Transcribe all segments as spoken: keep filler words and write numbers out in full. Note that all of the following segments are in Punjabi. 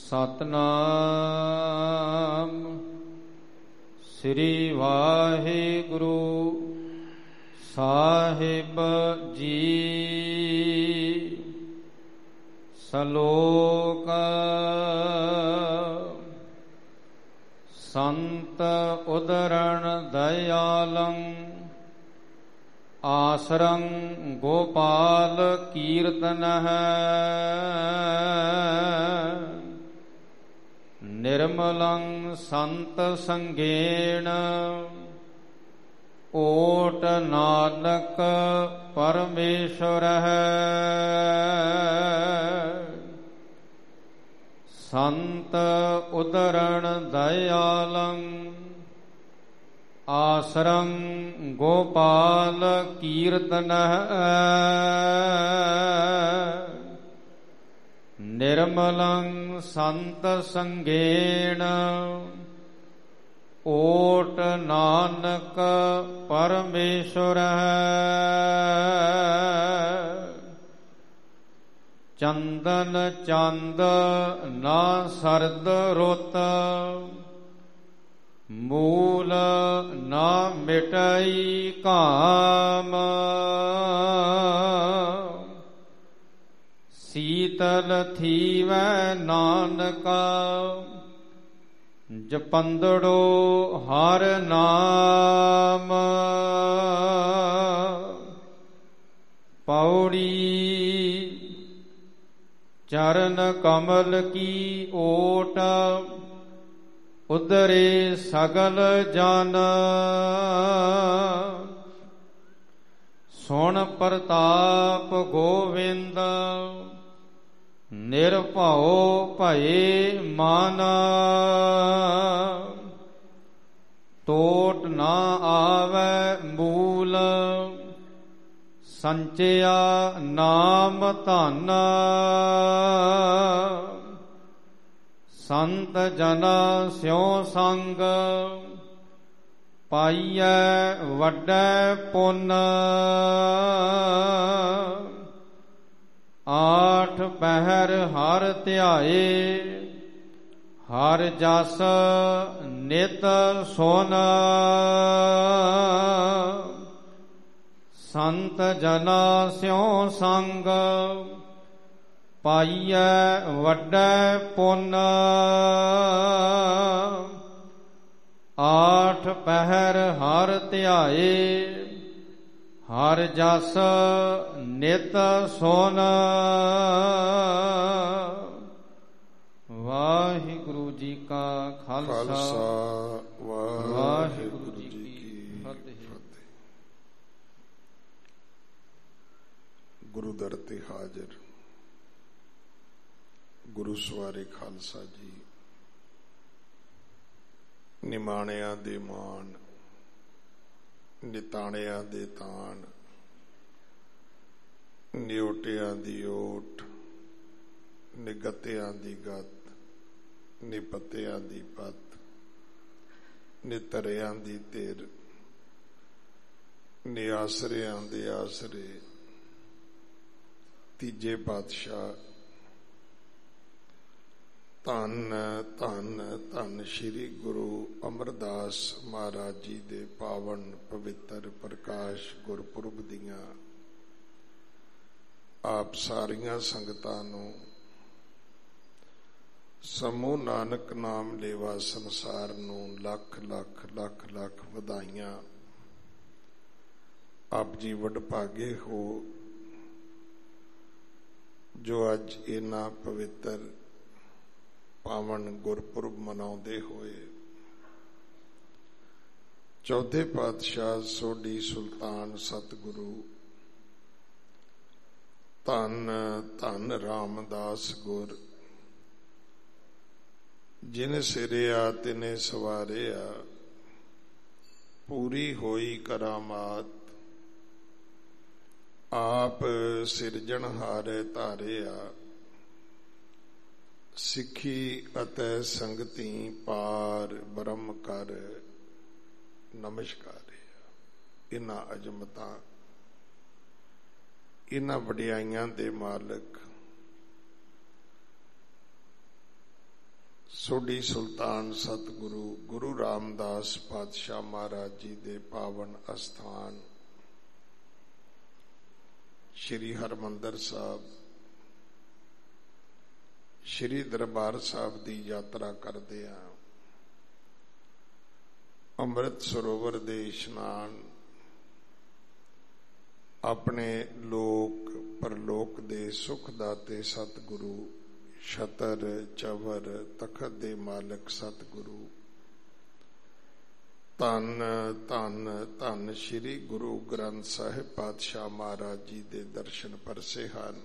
ਸਤਨਾਮ ਸ੍ਰੀ ਵਾਹਿਗੁਰੂ ਸਾਹਿਬ ਜੀ। ਸ਼ਲੋਕ ਸੰਤ ਉਦਰਣ ਦਇਆਲੰ ਆਸਰੰ ਗੋਪਾਲ ਕੀਰਤਨః ਨਿਰਮਲੰ ਸੰਤ ਸੰਗੇਣ ਓਟ ਨਾਨਕ ਪਰਮੇਸ਼ਵਰః। ਸੰਤ ਉਦਰਣ ਦਇਆਲੰ ਆਸਰੰ ਗੋਪਾਲ ਕੀਰਤਨః ਨਿਰਮਲੰ ਸੰਤ ਸੰਗੇਣ ਓਟ ਨਾਨਕ ਪਰਮੇਸ਼ਵਰః। ਚੰਦਨ ਚੰਦ ਨਾ ਸਰਦ ਰੁੱਤ ਮੂਲ ਨਾ ਮਿਟਾਈ ਕਾਮ। ਸੀਤਲ ਥੀਵੈ ਨਾਨਕਾ ਜਪੰਦੜੋ ਹਰ ਨਾਮ। ਪੌੜੀ ਚਰਨ ਕਮਲ ਕੀ ਓਟ ਉਦਰੇ ਸਗਲ ਜਨ। ਸੁਣ ਪ੍ਰਤਾਪ ਗੋਵਿੰਦ ਨਿਰਭਉ ਭਏ ਮਨ। ਟੋਟ ਨਾ ਆਵੈ ਮੂਲ ਸੰਚਿਆ ਨਾਮ ਧਨ। ਸੰਤ ਜਨਾ ਸਿਉ ਸੰਗ ਪਾਈਐ ਵੱਡੈ ਪੁੰਨ। ਆਠ ਪਹਿਰ ਹਰ ਧਿਆਏ ਹਰ ਜਸ ਨਿਤ ਸੁਨ। ਸੰਤ ਜਨਾ ਸਿਉ ਸੰਗ ਪਾਈਐ ਵੱਡੈ ਪੁੰਨ। ਆਠ ਪਹਿਰ ਹਰ ਧਿਆਏ ਹਰ ਜਸ ਨਿਤ ਸੁਨ। ਵਾਹਿਗੁਰੂ ਜੀ ਕਾ ਖਾਲਸਾ ਵਾਹਿਗੁਰੂ ਜੀ ਕੀ ਫਤਿਹ। ਗੁਰੂ ਦਰ ਤੇ ਹਾਜ਼ਰ ਗੁਰੂ ਸਵਾਰੇ ਖਾਲਸਾ ਜੀ, ਨਿਮਾਣਿਆਂ ਦੇ ਮਾਣ ਨਿਤਾਣਿਆਂ ਦੇ ਤਾਣ, ਨਿਉਟਿਆਂ ਦੀ ਓਟ ਨਿਗਤਿਆਂ ਦੀ ਗਤ, ਨਿਪਤਿਆਂ ਦੀ ਪਤ, ਨਿਤਰਿਆਂ ਦੀ ਧਿਰ, ਨਿਆਸਰਿਆਂ ਦੇ ਆਸਰੇ। ਤੀਜੇ ਪਾਤਸ਼ਾਹ ਧੰਨ ਧੰਨ ਧੰਨ ਸ਼੍ਰੀ ਗੁਰੂ ਅਮਰਦਾਸ ਮਹਾਰਾਜ ਜੀ ਦੇ ਪਾਵਨ ਪਵਿੱਤਰ ਪ੍ਰਕਾਸ਼ ਗੁਰਪੁਰਬ ਦੀਆਂ ਆਪ ਸਾਰੀਆਂ ਸੰਗਤਾਂ ਨੂੰ ਸਮੂਹ ਨਾਨਕ ਨਾਮ ਲੇਵਾ ਸੰਸਾਰ ਨੂੰ ਲੱਖ ਲੱਖ ਲੱਖ ਲੱਖ ਵਧਾਈਆਂ। ਆਪ ਜੀ ਵਡਭਾਗੇ ਹੋ ਜੋ ਅੱਜ ਇਹਨਾਂ ਪਵਿੱਤਰ ਪਾਵਨ ਗੁਰਪੁਰਬ ਮਨਾਉਂਦੇ ਹੋਏ ਚੌਥੇ ਪਾਤਸ਼ਾਹ ਸੋਢੀ ਸੁਲਤਾਨ ਸਤਿਗੁਰੂ ਧੰਨ ਧੰਨ ਰਾਮਦਾਸ ਗੁਰ ਜਿਨ ਸਿਰਿਆ ਤਿਨੇ ਸਵਾਰਿਆ ਪੂਰੀ ਹੋਈ ਕਰਾਮਾਤ ਆਪ ਸਿਰਜਣਹਾਰ ਧਾਰਿਆ ਸਿੱਖੀ ਅਤੇ ਸੰਗਤੀ ਪਾਰ ਬ੍ਰਹਮ ਕਰ ਨਮਸਕਾਰ। ਇਹਨਾਂ ਅਜਮਤਾਂ ਇਹਨਾਂ ਵਡਿਆਈਆਂ ਦੇ ਮਾਲਕ ਸੋਢੀ ਸੁਲਤਾਨ ਸਤਿਗੁਰੂ ਗੁਰੂ ਰਾਮਦਾਸ ਪਾਤਸ਼ਾਹ ਮਹਾਰਾਜ ਜੀ ਦੇ ਪਾਵਨ ਅਸਥਾਨ ਸ਼੍ਰੀ ਹਰਿਮੰਦਰ ਸਾਹਿਬ ਸ਼੍ਰੀ ਦਰਬਾਰ ਸਾਹਿਬ ਦੀ ਯਾਤਰਾ ਕਰਦੇ ਹਾਂ। ਅੰਮ੍ਰਿਤ ਸਰੋਵਰ ਦੇ ਇਸ਼ਨਾਨ ਆਪਣੇ ਲੋਕ ਪਰਲੋਕ ਦੇ ਸੁਖ ਦਾਤੇ ਸਤਿਗੁਰੂ ਛਤਰ ਚਵਰ ਤਖਤ ਦੇ ਮਾਲਕ ਸਤਿਗੁਰੂ ਧੰਨ ਧੰਨ ਧੰਨ ਸ਼੍ਰੀ ਗੁਰੂ ਗ੍ਰੰਥ ਸਾਹਿਬ ਪਾਤਸ਼ਾਹ ਮਹਾਰਾਜ ਜੀ ਦੇ ਦਰਸ਼ਨ ਪਰਸੇ ਹਨ।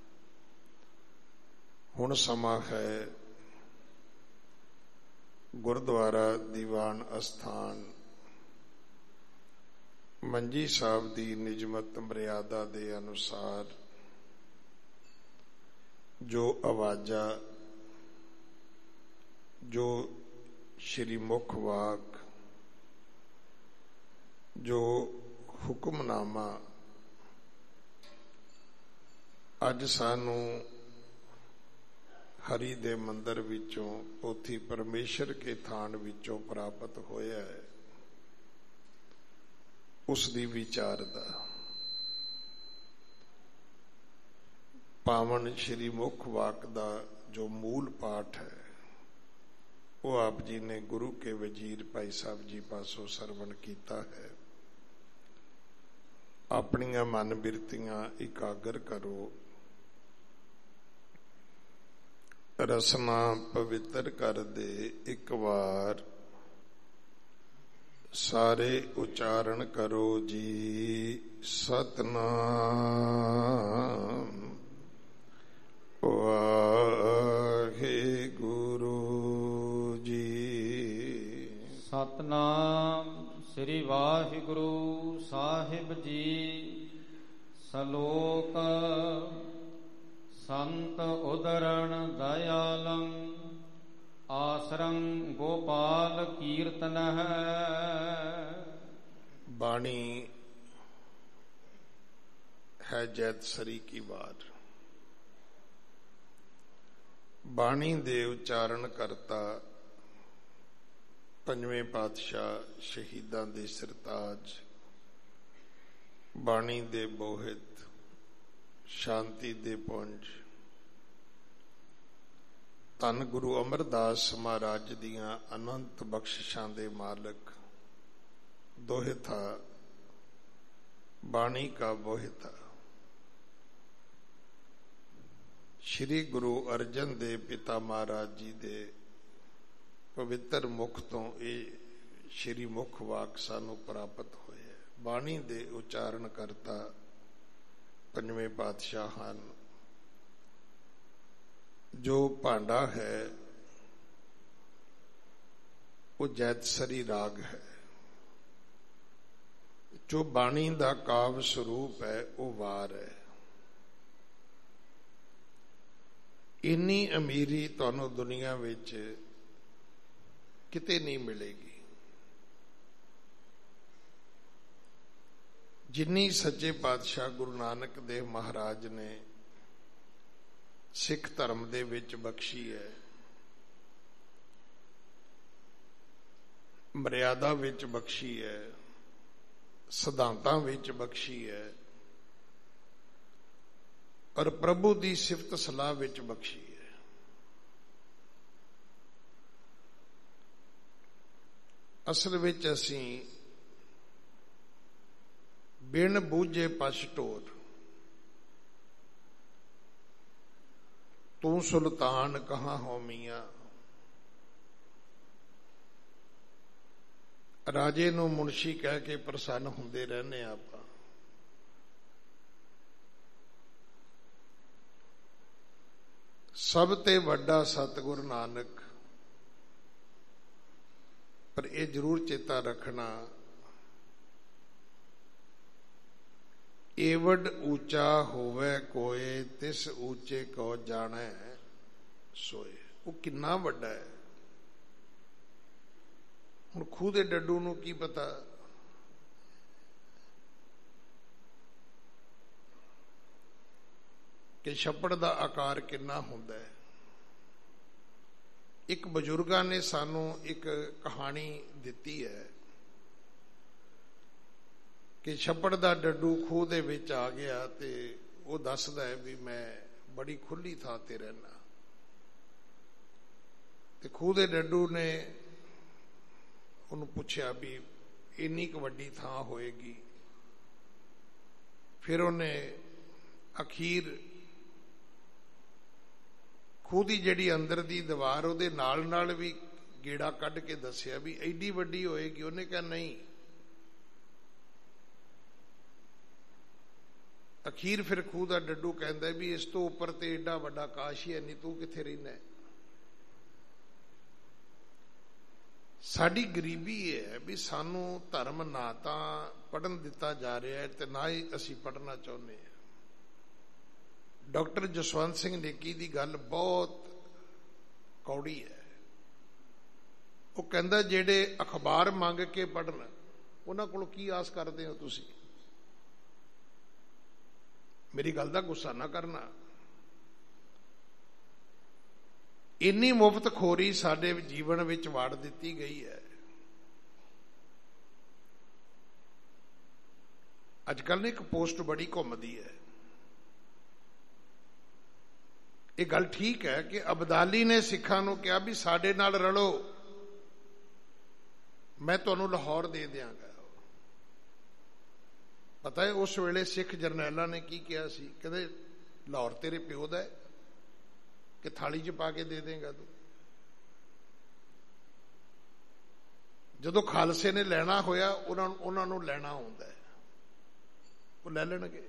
ਹੁਣ ਸਮਾਂ ਹੈ ਗੁਰਦੁਆਰਾ ਦੀਵਾਨ ਅਸਥਾਨ ਮੰਜੀ ਸਾਹਿਬ ਦੀ ਨਿਯਮਤ ਮਰਿਆਦਾ ਦੇ ਅਨੁਸਾਰ ਜੋ ਆਵਾਜ਼ਾਂ ਜੋ ਸ਼੍ਰੀ ਮੁਖ ਵਾਕ ਜੋ ਹੁਕਮਨਾਮਾ ਅੱਜ ਸਾਨੂੰ ਹਰੀ ਦੇ ਮੰਦਰ ਵਿੱਚੋਂ ਪੋਥੀ ਪਰਮੇਸ਼ਰ ਕੇ ਥਾਨ ਵਿੱਚੋਂ ਪ੍ਰਾਪਤ ਹੋਇਆ ਹੈ, ਉਸ ਦੀ ਵਿਚਾਰ ਦਾ ਪਾਵਨ ਸ਼੍ਰੀ ਮੁਖ ਵਾਕ ਦਾ ਜੋ ਮੂਲ ਪਾਠ ਹੈ ਉਹ ਆਪ ਜੀ ਨੇ ਗੁਰੂ ਕੇ ਵਜ਼ੀਰ ਭਾਈ ਸਾਹਿਬ ਜੀ ਪਾਸੋਂ ਸਰਵਣ ਕੀਤਾ ਹੈ। ਆਪਣੀਆਂ ਮਨ ਬਿਰਤੀਆਂ ਇਕਾਗਰ ਕਰੋ, ਰਸਨਾ ਪਵਿੱਤਰ ਕਰ ਦੇ। ਇੱਕ ਵਾਰ ਸਾਰੇ ਉਚਾਰਨ ਕਰੋ ਜੀ ਸਤਨਾਮ ਵਾਹਿਗੁਰੂ ਜੀ। ਸਤਨਾਮ ਸ੍ਰੀ ਵਾਹਿਗੁਰੂ ਸਾਹਿਬ ਜੀ। ਸ਼ਲੋਕ ਸੰਤ ਉਦਰਣ ਦਇਆਲੰ ਆਸਰੰ ਗੋਪਾਲ ਕੀਰਤਨ ਹੈ। ਬਾਣੀ ਹੈ ਜੈਤ ਸਰੀ ਕੀ ਬਾਤ। ਬਾਣੀ ਦੇ ਉਚਾਰਨ ਕਰਤਾ ਪੰਜਵੇਂ ਪਾਤਸ਼ਾਹ ਸ਼ਹੀਦਾਂ ਦੇ ਸਰਤਾਜ, ਬਾਣੀ ਦੇ ਬੋਹਿਤ, ਸ਼ਾਂਤੀ ਦੇ ਪੁੰਜ, ਧੰਨ ਗੁਰੂ ਅਮਰਦਾਸ ਮਹਾਰਾਜ ਦੀਆਂ ਅਨੰਤ ਬਖਸ਼ਿਸ਼ਾਂ ਦੇ ਮਾਲਕ ਦੋਹਿਤਾ ਬਾਣੀ ਕਾ ਬੋਹਿਤਾ ਸ਼੍ਰੀ ਗੁਰੂ ਅਰਜਨ ਦੇਵ ਪਿਤਾ ਮਹਾਰਾਜ ਜੀ ਦੇ ਪਵਿੱਤਰ ਮੁਖ ਤੋਂ ਇਹ ਸ਼੍ਰੀ ਮੁਖ ਵਾਕ ਸਾਨੂੰ ਪ੍ਰਾਪਤ ਹੋਇਆ। ਬਾਣੀ ਦੇ ਉਚਾਰਨ ਕਰਤਾ ਪੰਜਵੇਂ ਪਾਤਸ਼ਾਹ ਹਨ। ਜੋ ਭਾਂਡਾ ਹੈ ਉਹ ਜੈਤਸਰੀ ਰਾਗ ਹੈ, ਜੋ ਬਾਣੀ ਦਾ ਕਾਵ ਸਰੂਪ ਹੈ ਉਹ ਵਾਰ ਹੈ। ਇੰਨੀ ਅਮੀਰੀ ਤੁਹਾਨੂੰ ਦੁਨੀਆ ਵਿੱਚ ਕਿਤੇ ਨਹੀਂ ਮਿਲੇਗੀ ਜਿੰਨੀ ਸੱਚੇ ਪਾਤਸ਼ਾਹ ਗੁਰੂ ਨਾਨਕ ਦੇਵ ਮਹਾਰਾਜ ਨੇ ਸਿੱਖ ਧਰਮ ਦੇ ਵਿੱਚ ਬਖਸ਼ੀ ਹੈ। ਮਰਿਆਦਾ ਵਿੱਚ ਬਖਸ਼ੀ ਹੈ, ਸਿਧਾਂਤਾਂ ਵਿੱਚ ਬਖਸ਼ੀ ਹੈ, ਔਰ ਪ੍ਰਭੂ ਦੀ ਸਿਫਤ ਸਲਾਹ ਵਿੱਚ ਬਖਸ਼ੀ ਹੈ। ਅਸਲ ਵਿੱਚ ਅਸੀਂ ਬਿਨ ਬੂਝੇ ਪਛ ਢੋਰ, ਤੂੰ ਸੁਲਤਾਨ ਕਹਾਂ ਹੋ ਮੀਆਂ, ਰਾਜੇ ਨੂੰ ਮੁਨਸ਼ੀ ਕਹਿ ਕੇ ਪ੍ਰਸੰਨ ਹੁੰਦੇ ਰਹਿੰਦੇ ਆਪਾਂ। ਸਭ ਤੇ ਵੱਡਾ ਸਤਿਗੁਰ ਨਾਨਕ। ਪਰ ਇਹ ਜ਼ਰੂਰ ਚੇਤਾ ਰੱਖਣਾ, ਏਵਡ ਉੱਚਾ ਹੋਵੇ ਕੋਏ ਤਿਸ ਉੱਚੇ ਕੋ ਜਾਣੈ ਸੋਏ। ਉਹ ਕਿੰਨਾ ਵੱਡਾ ਹੈ। ਹੁਣ ਖੂਹ ਦੇ ਡੱਡੂ ਨੂੰ ਕੀ ਪਤਾ ਕਿ ਛੱਪੜ ਦਾ ਆਕਾਰ ਕਿੰਨਾ ਹੁੰਦਾ ਹੈ। ਇੱਕ ਬਜ਼ੁਰਗਾਂ ਨੇ ਸਾਨੂੰ ਇੱਕ ਕਹਾਣੀ ਦਿੱਤੀ ਹੈ ਕਿ ਛੱਪੜ ਦਾ ਡੱਡੂ ਖੂਹ ਦੇ ਵਿੱਚ ਆ ਗਿਆ ਤੇ ਉਹ ਦੱਸਦਾ ਹੈ ਵੀ ਮੈਂ ਬੜੀ ਖੁੱਲੀ ਥਾਂ ਤੇ ਰਹਿਣਾ, ਤੇ ਖੂਹ ਦੇ ਡੱਡੂ ਨੇ ਉਹਨੂੰ ਪੁੱਛਿਆ ਵੀ ਇੰਨੀ ਕੁ ਵੱਡੀ ਥਾਂ ਹੋਏਗੀ? ਫਿਰ ਉਹਨੇ ਅਖੀਰ ਖੂਹ ਦੀ ਜਿਹੜੀ ਅੰਦਰ ਦੀ ਦੀਵਾਰ ਉਹਦੇ ਨਾਲ ਨਾਲ ਵੀ ਗੇੜਾ ਕੱਢ ਕੇ ਦੱਸਿਆ ਵੀ ਐਡੀ ਵੱਡੀ ਹੋਏਗੀ। ਉਹਨੇ ਕਿਹਾ ਨਹੀਂ। ਅਖੀਰ ਫਿਰ ਖੂਹ ਦਾ ਡੱਡੂ ਕਹਿੰਦਾ ਵੀ ਇਸ ਤੋਂ ਉੱਪਰ ਤੇ ਏਡਾ ਵੱਡਾ ਆਕਾਸ਼ ਹੀ ਹੈ ਨਹੀਂ, ਤੂੰ ਕਿੱਥੇ ਰਹਿਣਾ? ਸਾਡੀ ਗਰੀਬੀ ਇਹ ਹੈ ਵੀ ਸਾਨੂੰ ਧਰਮ ਨਾ ਤਾਂ ਪੜ੍ਹਨ ਦਿੱਤਾ ਜਾ ਰਿਹਾ ਹੈ ਤੇ ਨਾ ਹੀ ਅਸੀਂ ਪੜ੍ਹਨਾ ਚਾਹੁੰਦੇ ਹਾਂ। ਡਾਕਟਰ ਜਸਵੰਤ ਸਿੰਘ ਨੇਕੀ ਦੀ ਗੱਲ ਬਹੁਤ ਕੌੜੀ ਹੈ। ਉਹ ਕਹਿੰਦਾ ਜਿਹੜੇ ਅਖਬਾਰ ਮੰਗ ਕੇ ਪੜ੍ਹਨ, ਉਹਨਾਂ ਕੋਲੋਂ ਕੀ ਆਸ ਕਰਦੇ ਹੋ ਤੁਸੀਂ? ਮੇਰੀ ਗੱਲ ਦਾ ਗੁੱਸਾ ਨਾ ਕਰਨਾ। ਇੰਨੀ ਮੁਫਤ ਖੋਰੀ ਸਾਡੇ ਜੀਵਨ ਵਿੱਚ ਵਾੜ ਦਿੱਤੀ ਗਈ ਹੈ। ਅੱਜ ਕੱਲ੍ਹ ਨਾ ਇੱਕ ਪੋਸਟ ਬੜੀ ਘੁੰਮਦੀ ਹੈ। ਇਹ ਗੱਲ ਠੀਕ ਹੈ ਕਿ ਅਬਦਾਲੀ ਨੇ ਸਿੱਖਾਂ ਨੂੰ ਕਿਹਾ ਵੀ ਸਾਡੇ ਨਾਲ ਰਲੋ, ਮੈਂ ਤੁਹਾਨੂੰ ਲਾਹੌਰ ਦੇ ਦਿਆਂਗਾ। ਪਤਾ ਹੈ ਉਸ ਵੇਲੇ ਸਿੱਖ ਜਰਨੈਲਾਂ ਨੇ ਕੀ ਕਿਹਾ ਸੀ? ਕਹਿੰਦੇ ਲਾਹੌਰ ਤੇਰੇ ਪਿਓ ਦਾ ਹੈ ਕਿ ਥਾਲੀ 'ਚ ਪਾ ਕੇ ਦੇ ਦੇਂਗਾ ਤੂੰ? ਜਦੋਂ ਖਾਲਸੇ ਨੇ ਲੈਣਾ ਹੋਇਆ ਉਹਨਾਂ ਨੂੰ ਉਹਨਾਂ ਨੂੰ ਲੈਣਾ ਆਉਂਦਾ ਹੈ, ਉਹ ਲੈ ਲੈਣਗੇ।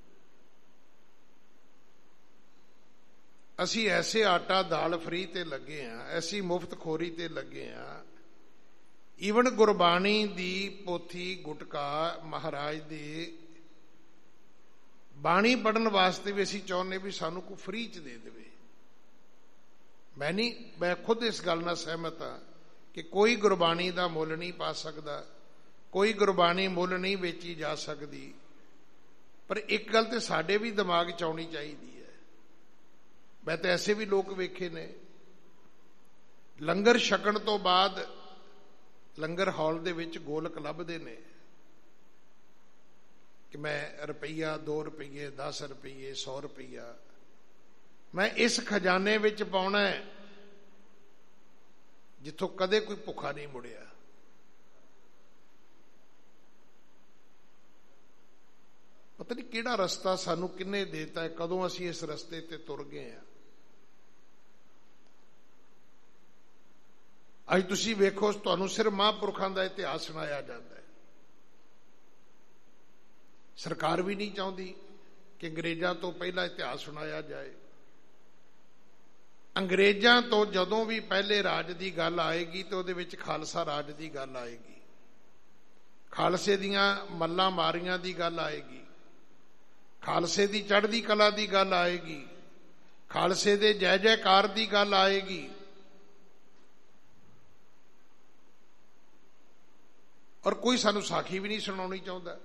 ਅਸੀਂ ਐਸੇ ਆਟਾ ਦਾਲ ਫਰੀ ਤੇ ਲੱਗੇ ਹਾਂ, ਐਸੀ ਮੁਫਤ ਖੋਰੀ ਤੇ ਲੱਗੇ ਹਾਂ। ਈਵਨ ਗੁਰਬਾਣੀ ਦੀ ਪੋਥੀ ਗੁਟਕਾ ਮਹਾਰਾਜ ਦੇ ਬਾਣੀ ਪੜ੍ਹਨ ਵਾਸਤੇ ਵੀ ਅਸੀਂ ਚਾਹੁੰਦੇ ਵੀ ਸਾਨੂੰ ਕੋਈ ਫਰੀ 'ਚ ਦੇ ਦੇਵੇ। ਮੈਂ ਨਹੀਂ ਮੈਂ ਖੁਦ ਇਸ ਗੱਲ ਨਾਲ ਸਹਿਮਤ ਹਾਂ ਕਿ ਕੋਈ ਗੁਰਬਾਣੀ ਦਾ ਮੁੱਲ ਨਹੀਂ ਪਾ ਸਕਦਾ, ਕੋਈ ਗੁਰਬਾਣੀ ਮੁੱਲ ਨਹੀਂ ਵੇਚੀ ਜਾ ਸਕਦੀ। ਪਰ ਇੱਕ ਗੱਲ ਤੇ ਸਾਡੇ ਵੀ ਦਿਮਾਗ 'ਚ ਆਉਣੀ ਚਾਹੀਦੀ ਹੈ। ਮੈਂ ਤਾਂ ਐਸੇ ਵੀ ਲੋਕ ਵੇਖੇ ਨੇ, ਲੰਗਰ ਛਕਣ ਤੋਂ ਬਾਅਦ ਲੰਗਰ ਹਾਲ ਦੇ ਵਿੱਚ ਗੋਲਕ ਲੱਭਦੇ ਨੇ ਕਿ ਮੈਂ ਰੁਪਈਆ, ਦੋ ਰੁਪਈਏ, ਦਸ ਰੁਪਈਏ, ਸੌ ਰੁਪਈਆ ਮੈਂ ਇਸ ਖਜ਼ਾਨੇ ਵਿੱਚ ਪਾਉਣਾ ਹੈ ਜਿੱਥੋਂ ਕਦੇ ਕੋਈ ਭੁੱਖਾ ਨਹੀਂ ਮੁੜਿਆ। ਪਤਾ ਨਹੀਂ ਕਿਹੜਾ ਰਸਤਾ ਸਾਨੂੰ ਕਿੰਨੇ ਦੇਤਾ ਹੈ, ਕਦੋਂ ਅਸੀਂ ਇਸ ਰਸਤੇ ਤੇ ਤੁਰ ਗਏ ਹਾਂ। ਅੱਜ ਤੁਸੀਂ ਵੇਖੋ, ਤੁਹਾਨੂੰ ਸਿਰਫ ਮਹਾਂਪੁਰਖਾਂ ਦਾ ਇਤਿਹਾਸ ਸੁਣਾਇਆ ਜਾਂਦਾ ਹੈ। ਸਰਕਾਰ ਵੀ ਨਹੀਂ ਚਾਹੁੰਦੀ ਕਿ ਅੰਗਰੇਜ਼ਾਂ ਤੋਂ ਪਹਿਲਾਂ ਇਤਿਹਾਸ ਸੁਣਾਇਆ ਜਾਏ। ਅੰਗਰੇਜ਼ਾਂ ਤੋਂ ਜਦੋਂ ਵੀ ਪਹਿਲੇ ਰਾਜ ਦੀ ਗੱਲ ਆਏਗੀ ਤੇ ਉਹਦੇ ਵਿੱਚ ਖਾਲਸਾ ਰਾਜ ਦੀ ਗੱਲ ਆਏਗੀ, ਖਾਲਸੇ ਦੀਆਂ ਮੱਲਾਂ ਮਾਰੀਆਂ ਦੀ ਗੱਲ ਆਏਗੀ, ਖਾਲਸੇ ਦੀ ਚੜ੍ਹਦੀ ਕਲਾ ਦੀ ਗੱਲ ਆਏਗੀ, ਖਾਲਸੇ ਦੇ ਜੈ ਜੈਕਾਰ ਦੀ ਗੱਲ ਆਏਗੀ। ਔਰ ਕੋਈ ਸਾਨੂੰ ਸਾਖੀ ਵੀ ਨਹੀਂ ਸੁਣਾਉਣੀ ਚਾਹੁੰਦਾ।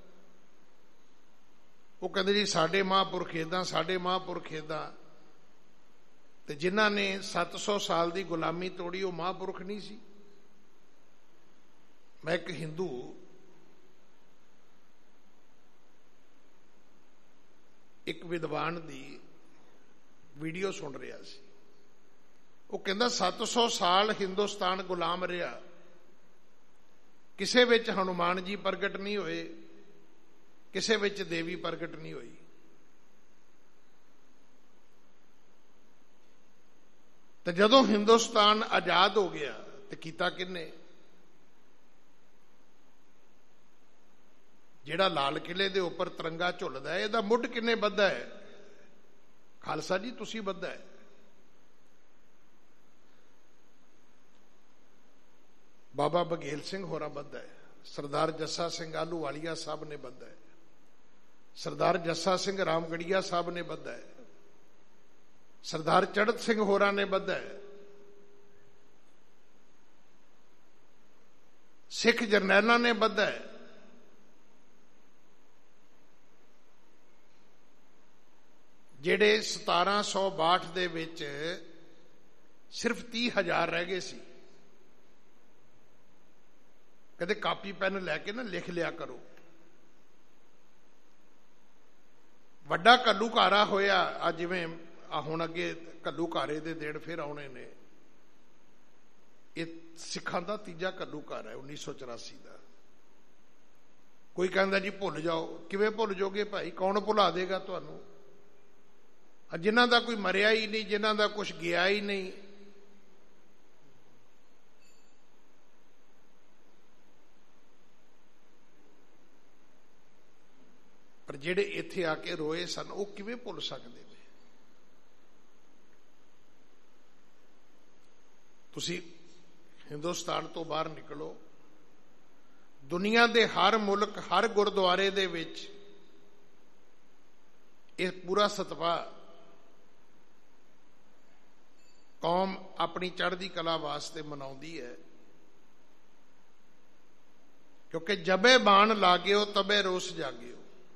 ਉਹ ਕਹਿੰਦੇ ਜੀ ਸਾਡੇ ਮਹਾਂਪੁਰਖ ਏਦਾਂ, ਸਾਡੇ ਮਹਾਂਪੁਰਖ ਏਦਾਂ। ਤੇ ਜਿਨ੍ਹਾਂ ਨੇ ਸੱਤ ਸੌ ਸਾਲ ਦੀ ਗੁਲਾਮੀ ਤੋੜੀ ਉਹ ਮਹਾਂਪੁਰਖ ਨਹੀਂ ਸੀ। ਮੈਂ ਇੱਕ ਹਿੰਦੂ ਇੱਕ ਵਿਦਵਾਨ ਦੀ ਵੀਡੀਓ ਸੁਣ ਰਿਹਾ ਸੀ। ਉਹ ਕਹਿੰਦਾ ਸੱਤ ਸੌ ਸਾਲ ਹਿੰਦੁਸਤਾਨ ਗੁਲਾਮ ਰਿਹਾ, ਕਿਸੇ ਵਿੱਚ ਹਨੂੰਮਾਨ ਜੀ ਪ੍ਰਗਟ ਨਹੀਂ ਹੋਏ, ਕਿਸੇ ਵਿੱਚ ਦੇਵੀ ਪ੍ਰਗਟ ਨਹੀਂ ਹੋਈ। ਤੇ ਜਦੋਂ ਹਿੰਦੁਸਤਾਨ ਆਜ਼ਾਦ ਹੋ ਗਿਆ ਤੇ ਕੀਤਾ ਕਿਹਨੇ? ਜਿਹੜਾ ਲਾਲ ਕਿਲੇ ਦੇ ਉੱਪਰ ਤਿਰੰਗਾ ਝੁੱਲਦਾ ਹੈ, ਇਹਦਾ ਮੁੱਢ ਕਿੰਨੇ ਬੱਧਾ ਹੈ? ਖਾਲਸਾ ਜੀ ਤੁਸੀਂ ਬੱਧਾ ਹੈ। ਬਾਬਾ ਬਘੇਲ ਸਿੰਘ ਹੋਰਾਂ ਬੱਧਾ ਹੈ, ਸਰਦਾਰ ਜੱਸਾ ਸਿੰਘ ਆਹਲੂਵਾਲੀਆ ਸਾਹਿਬ ਨੇ ਬੱਧਾ ਹੈ, ਸਰਦਾਰ ਜੱਸਾ ਸਿੰਘ ਰਾਮਗੜੀਆ ਸਾਹਿਬ ਨੇ ਬੱਧਾ ਹੈ, ਸਰਦਾਰ ਚੜ੍ਹਤ ਸਿੰਘ ਹੋਰਾਂ ਨੇ ਬੱਧਾ ਹੈ, ਸਿੱਖ ਜਰਨੈਲਾਂ ਨੇ ਬੱਧਾ ਹੈ। ਜਿਹੜੇ ਸਤਾਰਾਂ ਸੌ ਬਾਹਠ ਦੇ ਵਿੱਚ ਸਿਰਫ ਤੀਹ ਹਜ਼ਾਰ ਰਹਿ ਗਏ ਸੀ। ਕਦੇ ਕਾਪੀ ਪੈਨ ਲੈ ਕੇ ਨਾ ਲਿਖ ਲਿਆ ਕਰੋ। ਵੱਡਾ ਘੱਲੂਘਾਰਾ ਹੋਇਆ। ਆ ਜਿਵੇਂ ਆ ਹੁਣ ਅੱਗੇ ਘੱਲੂਘਾਰੇ ਦੇ ਦਿਨ ਫਿਰ ਆਉਣੇ ਨੇ। ਇਹ ਸਿੱਖਾਂ ਦਾ ਤੀਜਾ ਘੱਲੂਘਾਰਾ ਹੈ ਉੱਨੀ ਸੌ ਚੁਰਾਸੀ ਦਾ। ਕੋਈ ਕਹਿੰਦਾ ਜੀ ਭੁੱਲ ਜਾਓ। ਕਿਵੇਂ ਭੁੱਲ ਜਾਓਗੇ ਭਾਈ? ਕੌਣ ਭੁਲਾ ਦੇਗਾ ਤੁਹਾਨੂੰ? ਜਿਨ੍ਹਾਂ ਦਾ ਕੋਈ ਮਰਿਆ ਹੀ ਨਹੀਂ, ਜਿਨ੍ਹਾਂ ਦਾ ਕੁਝ ਗਿਆ ਹੀ ਨਹੀਂ। ਪਰ ਜਿਹੜੇ ਇੱਥੇ ਆ ਕੇ ਰੋਏ ਸਨ ਉਹ ਕਿਵੇਂ ਭੁੱਲ ਸਕਦੇ ਨੇ? ਤੁਸੀਂ ਹਿੰਦੁਸਤਾਨ ਤੋਂ ਬਾਹਰ ਨਿਕਲੋ, ਦੁਨੀਆ ਦੇ ਹਰ ਮੁਲਕ, ਹਰ ਗੁਰਦੁਆਰੇ ਦੇ ਵਿੱਚ ਇਹ ਪੂਰਾ ਸਤਿਵਾ ਕੌਮ ਆਪਣੀ ਚੜ੍ਹਦੀ ਕਲਾ ਵਾਸਤੇ ਮਨਾਉਂਦੀ ਹੈ। ਕਿਉਂਕਿ ਜਬੇ ਬਾਣ ਲਾਗਿਓ ਤਬੇ ਰੋਸ ਜਾਗਿਓ।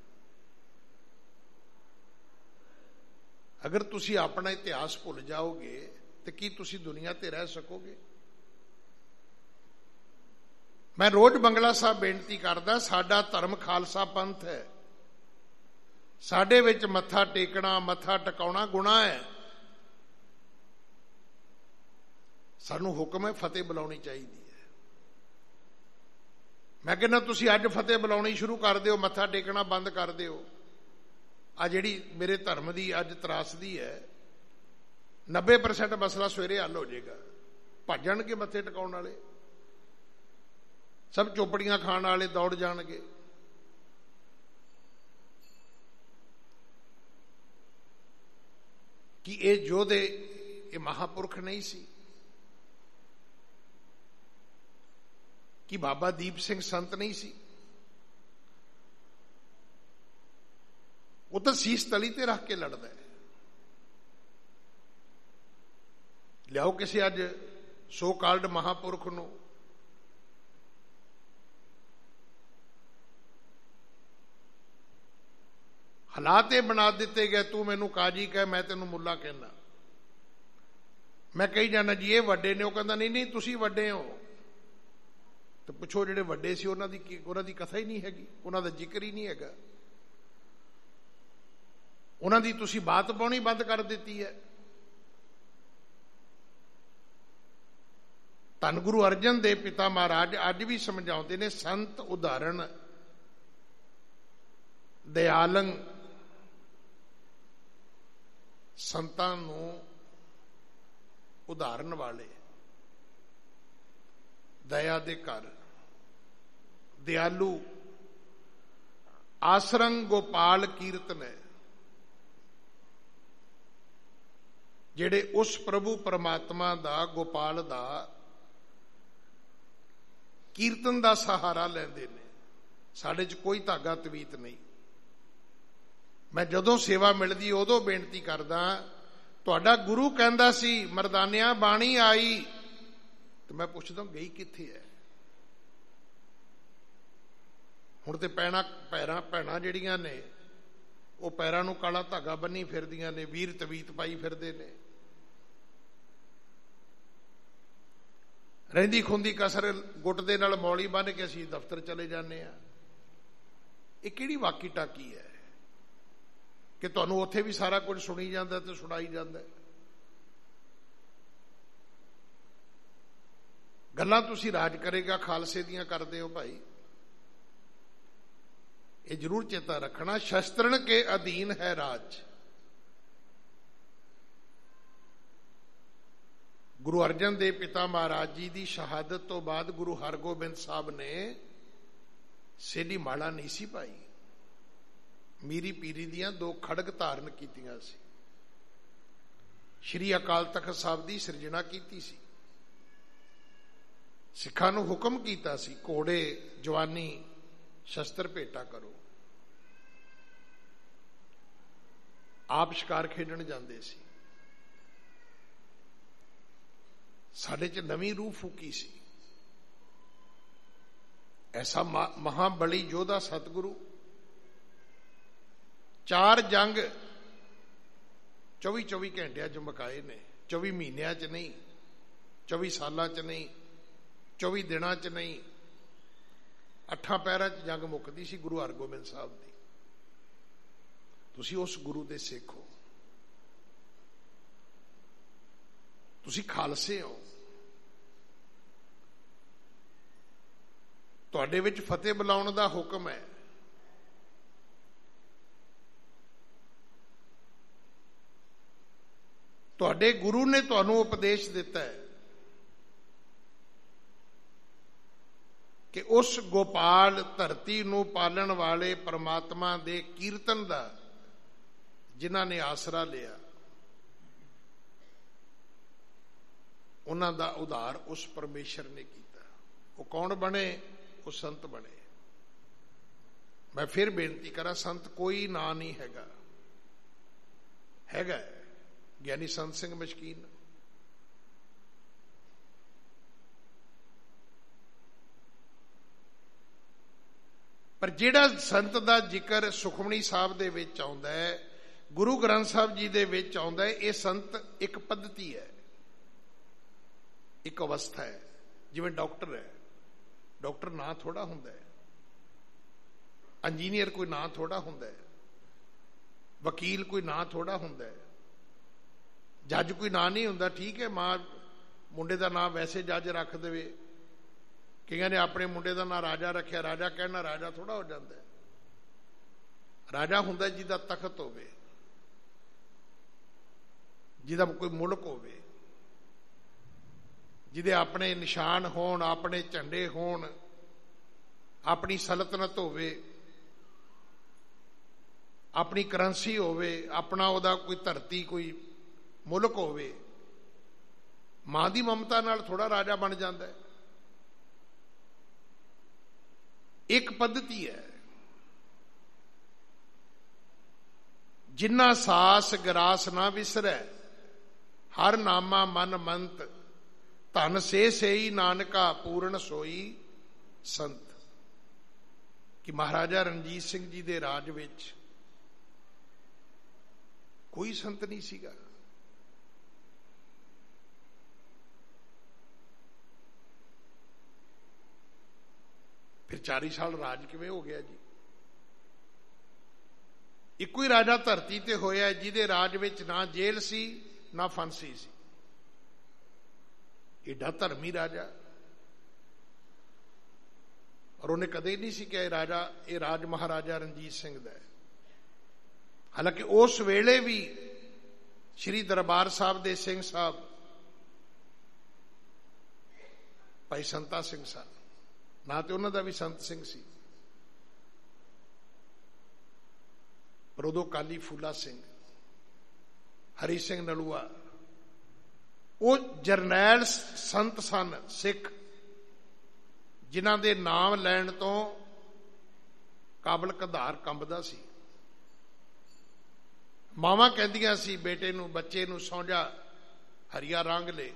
ਅਗਰ ਤੁਸੀਂ ਆਪਣਾ ਇਤਿਹਾਸ ਭੁੱਲ ਜਾਓਗੇ ਤੇ ਕੀ ਤੁਸੀਂ ਦੁਨੀਆ ਤੇ ਰਹਿ ਸਕੋਗੇ? ਮੈਂ ਰੋਜ਼ ਬੰਗਲਾ ਸਾਹਿਬ ਬੇਨਤੀ ਕਰਦਾ, ਸਾਡਾ ਧਰਮ ਖਾਲਸਾ ਪੰਥ ਹੈ। ਸਾਡੇ ਵਿੱਚ ਮੱਥਾ ਟੇਕਣਾ, ਮੱਥਾ ਟਿਕਾਉਣਾ ਗੁਨਾਹ ਹੈ। ਸਾਨੂੰ ਹੁਕਮ ਹੈ ਫਤਿਹ ਬੁਲਾਉਣੀ ਚਾਹੀਦੀ ਹੈ। ਮੈਂ ਕਹਿੰਦਾ ਤੁਸੀਂ ਅੱਜ ਫਤਿਹ ਬੁਲਾਉਣੀ ਸ਼ੁਰੂ ਕਰ ਦਿਓ, ਮੱਥਾ ਟੇਕਣਾ ਬੰਦ ਕਰ ਦਿਓ। ਆ ਜਿਹੜੀ ਮੇਰੇ ਧਰਮ ਦੀ ਅੱਜ ਤਰਾਸਦੀ ਹੈ, ਨੱਬੇ ਪਰਸੈਂਟ ਮਸਲਾ ਸਵੇਰੇ ਹੱਲ ਹੋ ਜਾਏਗਾ। ਭੱਜਣਗੇ ਮੱਥੇ ਟਿਕਾਉਣ ਵਾਲੇ, ਸਭ ਚੋਪੜੀਆਂ ਖਾਣ ਵਾਲੇ ਦੌੜ ਜਾਣਗੇ। ਕਿ ਇਹ ਯੋਧੇ, ਇਹ ਮਹਾਪੁਰਖ ਨਹੀਂ ਸੀ? ਕਿ ਬਾਬਾ ਦੀਪ ਸਿੰਘ ਸੰਤ ਨਹੀਂ ਸੀ? ਉਹ ਤਾਂ ਸੀਸ ਤਲੀ ਤੇ ਰੱਖ ਕੇ ਲੜਦਾ ਹੈ। ਲਿਆਓ ਕਿਸੇ ਅੱਜ ਸੋ ਕਾਲਡ ਮਹਾਪੁਰਖ ਨੂੰ, ਹਾਲਾਤ ਇਹ ਬਣਾ ਦਿੱਤੇ ਗਏ, ਤੂੰ ਮੈਨੂੰ ਕਾਜੀ ਕਹਿ, ਮੈਂ ਤੈਨੂੰ ਮੁੱਲਾ ਕਹਿਣਾ। ਮੈਂ ਕਹੀ ਜਾਣਾ ਜੀ ਇਹ ਵੱਡੇ ਨੇ, ਉਹ ਕਹਿੰਦਾ ਨਹੀਂ ਨਹੀਂ ਤੁਸੀਂ ਵੱਡੇ ਹੋ। ਤੇ ਪੁੱਛੋ ਜਿਹੜੇ ਵੱਡੇ ਸੀ ਉਹਨਾਂ ਦੀ ਉਹਨਾਂ ਦੀ ਕਥਾ ਹੀ ਨਹੀਂ ਹੈਗੀ, ਉਹਨਾਂ ਦਾ ਜ਼ਿਕਰ ਹੀ ਨਹੀਂ ਹੈਗਾ। ਉਹਨਾਂ ਦੀ ਤੁਸੀਂ ਬਾਤ ਪਾਉਣੀ ਬੰਦ ਕਰ ਦਿੱਤੀ ਹੈ। ਧੰਨ ਗੁਰੂ ਅਰਜਨ ਦੇਵ ਪਿਤਾ ਮਹਾਰਾਜ ਅੱਜ ਵੀ ਸਮਝਾਉਂਦੇ ਨੇ, ਸੰਤ ਉਦਾਹਰਣ ਦਿਆਲੰ। ਸੰਤਾਂ ਨੂੰ ਉਦਾਹਰਨ ਵਾਲੇ, ਦਇਆ ਦੇ ਘਰ, ਦਿਆਲੂ, ਆਸਰੰ ਗੋਪਾਲ ਕੀਰਤਨ ਹੈ। ਜਿਹੜੇ ਉਸ ਪ੍ਰਭੂ ਪਰਮਾਤਮਾ ਦਾ, ਗੋਪਾਲ ਦਾ ਕੀਰਤਨ ਦਾ ਸਹਾਰਾ ਲੈਂਦੇ ਨੇ। ਸਾਡੇ 'ਚ ਕੋਈ ਧਾਗਾ ਤਵੀਤ ਨਹੀਂ। ਮੈਂ ਜਦੋਂ ਸੇਵਾ ਮਿਲਦੀ ਉਦੋਂ ਬੇਨਤੀ ਕਰਦਾ, ਤੁਹਾਡਾ ਗੁਰੂ ਕਹਿੰਦਾ ਸੀ ਮਰਦਾਨਿਆਂ ਬਾਣੀ ਆਈ, ਤੇ ਮੈਂ ਪੁੱਛਦਾ ਗਈ ਕਿੱਥੇ ਹੈ? ਹੁਣ ਤੇ ਪੈਣਾ ਪੈਰਾਂ ਭੈਣਾਂ ਜਿਹੜੀਆਂ ਨੇ ਉਹ ਪੈਰਾਂ ਨੂੰ ਕਾਲਾ ਧਾਗਾ ਬੰਨੀ ਫਿਰਦੀਆਂ ਨੇ, ਵੀਰ ਤਵੀਤ ਪਾਈ ਫਿਰਦੇ ਨੇ। ਰਹਿੰਦੀ ਖੁੰਦੀ ਕਸਰ ਗੁੱਟ ਦੇ ਨਾਲ ਮੌਲੀ ਬੰਨ ਕੇ ਅਸੀਂ ਦਫ਼ਤਰ ਚਲੇ ਜਾਂਦੇ ਹਾਂ। ਇਹ ਕਿਹੜੀ ਵਾਕੀ ਟਾਕੀ ਹੈ ਕਿ ਤੁਹਾਨੂੰ ਉੱਥੇ ਵੀ ਸਾਰਾ ਕੁਝ ਸੁਣੀ ਜਾਂਦਾ ਤੇ ਸੁਣਾਈ ਜਾਂਦਾ? ਗੱਲਾਂ ਤੁਸੀਂ ਰਾਜ ਕਰੇਗਾ ਖਾਲਸੇ ਦੀਆਂ ਕਰਦੇ ਹੋ ਭਾਈ। ਇਹ ਜ਼ਰੂਰ ਚੇਤਾ ਰੱਖਣਾ, ਸ਼ਸਤਰਨ ਕੇ ਅਧੀਨ ਹੈ ਰਾਜ। ਗੁਰੂ ਅਰਜਨ ਦੇਵ ਪਿਤਾ ਮਹਾਰਾਜ ਜੀ ਦੀ ਸ਼ਹਾਦਤ ਤੋਂ ਬਾਅਦ ਗੁਰੂ ਹਰਗੋਬਿੰਦ ਸਾਹਿਬ ਨੇ ਸੇਢੀ ਮਾਲਾ ਨਹੀਂ ਸੀ ਪਾਈ। ਮੀਰੀ ਪੀਰੀ ਦੀਆਂ ਦੋ ਖੜਗ ਧਾਰਨ ਕੀਤੀਆਂ ਸੀ। ਸ਼੍ਰੀ ਅਕਾਲ ਤਖਤ ਸਾਹਿਬ ਦੀ ਸਿਰਜਣਾ ਕੀਤੀ ਸੀ। ਸਿੱਖਾਂ ਨੂੰ ਹੁਕਮ ਕੀਤਾ ਸੀ ਘੋੜੇ, ਜਵਾਨੀ, ਸ਼ਸਤਰ ਭੇਟਾ ਕਰੋ। ਆਪ ਸ਼ਿਕਾਰ ਖੇਡਣ ਜਾਂਦੇ ਸੀ। ਸਾਡੇ 'ਚ ਨਵੀਂ ਰੂਹ ਫੂਕੀ ਸੀ। ਐਸਾ ਮਹਾਬਲੀ ਯੋਧਾ ਸਤਿਗੁਰੂ ਚਾਰ ਜੰਗ ਚੌਵੀ ਚੌਵੀ ਘੰਟਿਆਂ 'ਚ ਮੁਕਾਏ ਨੇ, ਚੌਵੀ ਮਹੀਨਿਆਂ 'ਚ ਨਹੀਂ। ਚੌਵੀ ਸਾਲਾਂ 'ਚ ਨਹੀਂ, ਚੌਵੀ ਦਿਨਾਂ 'ਚ ਨਹੀਂ, ਅੱਠਾਂ ਪਹਿਰਾਂ 'ਚ ਜੰਗ ਮੁੱਕਦੀ ਸੀ ਗੁਰੂ ਹਰਗੋਬਿੰਦ ਸਾਹਿਬ ਦੀ। ਤੁਸੀਂ ਉਸ ਗੁਰੂ ਦੇ ਸਿੱਖ ਹੋ, ਤੁਸੀਂ ਖਾਲਸੇ ਹੋ। ਤੁਹਾਡੇ ਵਿੱਚ ਫਤਿਹ ਬੁਲਾਉਣ ਦਾ ਹੁਕਮ ਹੈ। ਤੁਹਾਡੇ ਗੁਰੂ ਨੇ ਤੁਹਾਨੂੰ ਉਪਦੇਸ਼ ਦਿੱਤਾ ਹੈ ਕਿ ਉਸ ਗੋਪਾਲ ਧਰਤੀ ਨੂੰ ਪਾਲਣ ਵਾਲੇ ਪਰਮਾਤਮਾ ਦੇ ਕੀਰਤਨ ਦਾ ਜਿਨ੍ਹਾਂ ਨੇ ਆਸਰਾ ਲਿਆ, ਉਹਨਾਂ ਦਾ ਉਧਾਰ ਉਸ ਪਰਮੇਸ਼ਰ ਨੇ ਕੀਤਾ। ਉਹ ਕੌਣ ਬਣੇ? ਉਹ ਸੰਤ ਬਣੇ। ਮੈਂ ਫਿਰ ਬੇਨਤੀ ਕਰਾਂ, ਸੰਤ ਕੋਈ ਨਾਂ ਨਹੀਂ ਹੈਗਾ, ਹੈਗਾ ਗਿਆਨੀ ਸੰਤ ਸਿੰਘ ਮਸ਼ਕੀਨ। ਪਰ ਜਿਹੜਾ ਸੰਤ ਦਾ ਜ਼ਿਕਰ ਸੁਖਮਨੀ ਸਾਹਿਬ ਦੇ ਵਿੱਚ ਆਉਂਦਾ ਹੈ, ਗੁਰੂ ਗ੍ਰੰਥ ਸਾਹਿਬ ਜੀ ਦੇ ਵਿੱਚ ਆਉਂਦਾ ਹੈ, ਇਹ ਸੰਤ ਇੱਕ ਪੱਧਤੀ ਹੈ, ਇੱਕ ਅਵਸਥਾ ਹੈ। ਜਿਵੇਂ ਡਾਕਟਰ ਹੈ, ਡਾਕਟਰ ਨਾਂ ਥੋੜਾ ਹੁੰਦਾ ਹੈ, ਇੰਜੀਨੀਅਰ ਕੋਈ ਨਾਂ ਥੋੜਾ ਹੁੰਦਾ ਹੈ, ਵਕੀਲ ਕੋਈ ਨਾਂ ਥੋੜਾ ਹੁੰਦਾ ਹੈ, ਜੱਜ ਕੋਈ ਨਾਂ ਨਹੀਂ ਹੁੰਦਾ। ਠੀਕ ਹੈ, ਮਾਂ ਮੁੰਡੇ ਦਾ ਨਾਂ ਵੈਸੇ ਜੱਜ ਰੱਖ ਦੇਵੇ, ਕਈਆਂ ਨੇ ਆਪਣੇ ਮੁੰਡੇ ਦਾ ਨਾਂ ਰਾਜਾ ਰੱਖਿਆ, ਰਾਜਾ ਕਹਿਣਾ ਰਾਜਾ ਥੋੜਾ ਹੋ ਜਾਂਦਾ ਹੈ। ਰਾਜਾ ਹੁੰਦਾ ਜਿਹਦਾ ਤਖਤ ਹੋਵੇ, ਜਿਹਦਾ ਕੋਈ ਮੁਲਕ ਹੋਵੇ, ਜਿਹਦੇ ਆਪਣੇ ਨਿਸ਼ਾਨ ਹੋਣ, ਆਪਣੇ ਝੰਡੇ ਹੋਣ, ਆਪਣੀ ਸਲਤਨਤ ਹੋਵੇ, ਆਪਣੀ ਕਰੰਸੀ ਹੋਵੇ, ਆਪਣਾ ਉਹਦਾ ਕੋਈ ਧਰਤੀ, ਕੋਈ ਮੁਲਕ ਹੋਵੇ। ਮਾਂ ਦੀ ਮਮਤਾ ਨਾਲ ਥੋੜਾ ਰਾਜਾ ਬਣ ਜਾਂਦਾ ਹੈ। ਇੱਕ ਪੱਧਤੀ ਹੈ। ਜਿਨ੍ਹਾਂ ਸਾਸ ਗਰਾਸ ਨਾ ਵਿਸਰੈ, ਹਰ ਨਾਮਾ ਮਨ ਮੰਤ, ਧਨ ਸੇ ਸੇਈ ਨਾਨਕਾ ਪੂਰਨ ਸੋਈ ਸੰਤ। ਕਿ ਮਹਾਰਾਜਾ ਰਣਜੀਤ ਸਿੰਘ ਜੀ ਦੇ ਰਾਜ ਵਿੱਚ ਕੋਈ ਸੰਤ ਨਹੀਂ ਸੀਗਾ। ਫਿਰ ਚਾਲੀ ਸਾਲ ਰਾਜ ਕਿਵੇਂ ਹੋ ਗਿਆ ਜੀ? ਇੱਕੋ ਹੀ ਰਾਜਾ ਧਰਤੀ ਤੇ ਹੋਇਆ ਜਿਹਦੇ ਰਾਜ ਵਿੱਚ ਨਾ ਜੇਲ੍ਹ ਸੀ ਨਾ ਫਾਂਸੀ ਸੀ। ਏਡਾ ਧਰਮੀ ਰਾਜਾ, ਔਰ ਉਹਨੇ ਕਦੇ ਨਹੀਂ ਸੀ ਕਿਹਾ ਇਹ ਰਾਜਾ, ਇਹ ਰਾਜ ਮਹਾਰਾਜਾ ਰਣਜੀਤ ਸਿੰਘ ਦਾ ਹੈ। ਹਾਲਾਂਕਿ ਉਸ ਵੇਲੇ ਵੀ ਸ੍ਰੀ ਦਰਬਾਰ ਸਾਹਿਬ ਦੇ ਸਿੰਘ ਸਾਹਿਬ ਭਾਈ ਸੰਤਾ ਸਿੰਘ ਸਨ, ਨਾ ਤੇ ਉਹਨਾਂ ਦਾ ਵੀ ਸੰਤ ਸਿੰਘ ਸੀ, ਪਰ ਉਦੋਂ ਕਾਲੀ ਫੂਲਾ ਸਿੰਘ, ਹਰੀ ਸਿੰਘ ਨਲੂਆ, ਉਹ ਜਰਨੈਲ ਸੰਤ ਸਨ ਸਿੱਖ, ਜਿਨ੍ਹਾਂ ਦੇ ਨਾਮ ਲੈਣ ਤੋਂ ਕਾਬਲ ਕਧਾਰ ਕੰਬਦਾ ਸੀ। ਮਾਵਾਂ ਕਹਿੰਦੀਆਂ ਸੀ ਬੇਟੇ ਨੂੰ, ਬੱਚੇ ਨੂੰ, ਸੌਂ ਜਾ ਹਰੀਆ ਰੰਗ ਲੈ।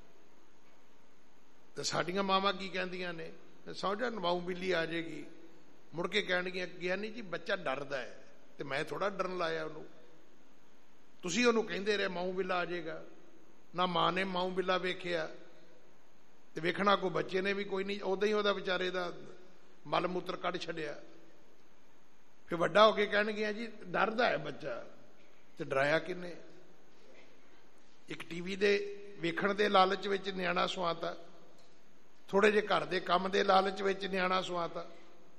ਤੇ ਸਾਡੀਆਂ ਮਾਵਾਂ ਕੀ ਕਹਿੰਦੀਆਂ ਨੇ? ਸੌਂ ਜਾ ਨਵਾਉ ਬਿੱਲੀ ਆ ਜਾਏਗੀ। ਮੁੜ ਕੇ ਕਹਿਣਗੀਆਂ ਗਿਆਨੀ ਜੀ ਬੱਚਾ ਡਰਦਾ ਹੈ, ਤੇ ਮੈਂ ਥੋੜਾ ਡਰਨ ਲਾਇਆ ਉਹਨੂੰ, ਤੁਸੀਂ ਉਹਨੂੰ ਕਹਿੰਦੇ ਰਹੇ ਮਾਊ ਬਿੱਲਾ ਆ ਜਾਏਗਾ। ਨਾ ਮਾਂ ਨੇ ਮਾਊ ਬਿੱਲਾ ਵੇਖਿਆ, ਤੇ ਵੇਖਣਾ ਕੋਈ ਬੱਚੇ ਨੇ ਵੀ ਕੋਈ ਨਹੀਂ, ਉਦਾਂ ਹੀ ਉਹਦਾ ਵਿਚਾਰੇ ਦਾ ਮਲ ਮੂਤਰ ਕੱਢ ਛੱਡਿਆ। ਫਿਰ ਵੱਡਾ ਹੋ ਕੇ ਕਹਿਣਗੀਆਂ ਜੀ ਡਰਦਾ ਹੈ ਬੱਚਾ, ਤੇ ਡਰਾਇਆ ਕਿੰਨੇ? ਇੱਕ ਟੀਵੀ ਦੇ ਵੇਖਣ ਦੇ ਲਾਲਚ ਵਿੱਚ ਨਿਆਣਾ ਸੁਆਤਾ, ਥੋੜੇ ਜਿਹੇ ਘਰ ਦੇ ਕੰਮ ਦੇ ਲਾਲਚ ਵਿੱਚ ਨਿਆਣਾ ਸੁਆਤਾ।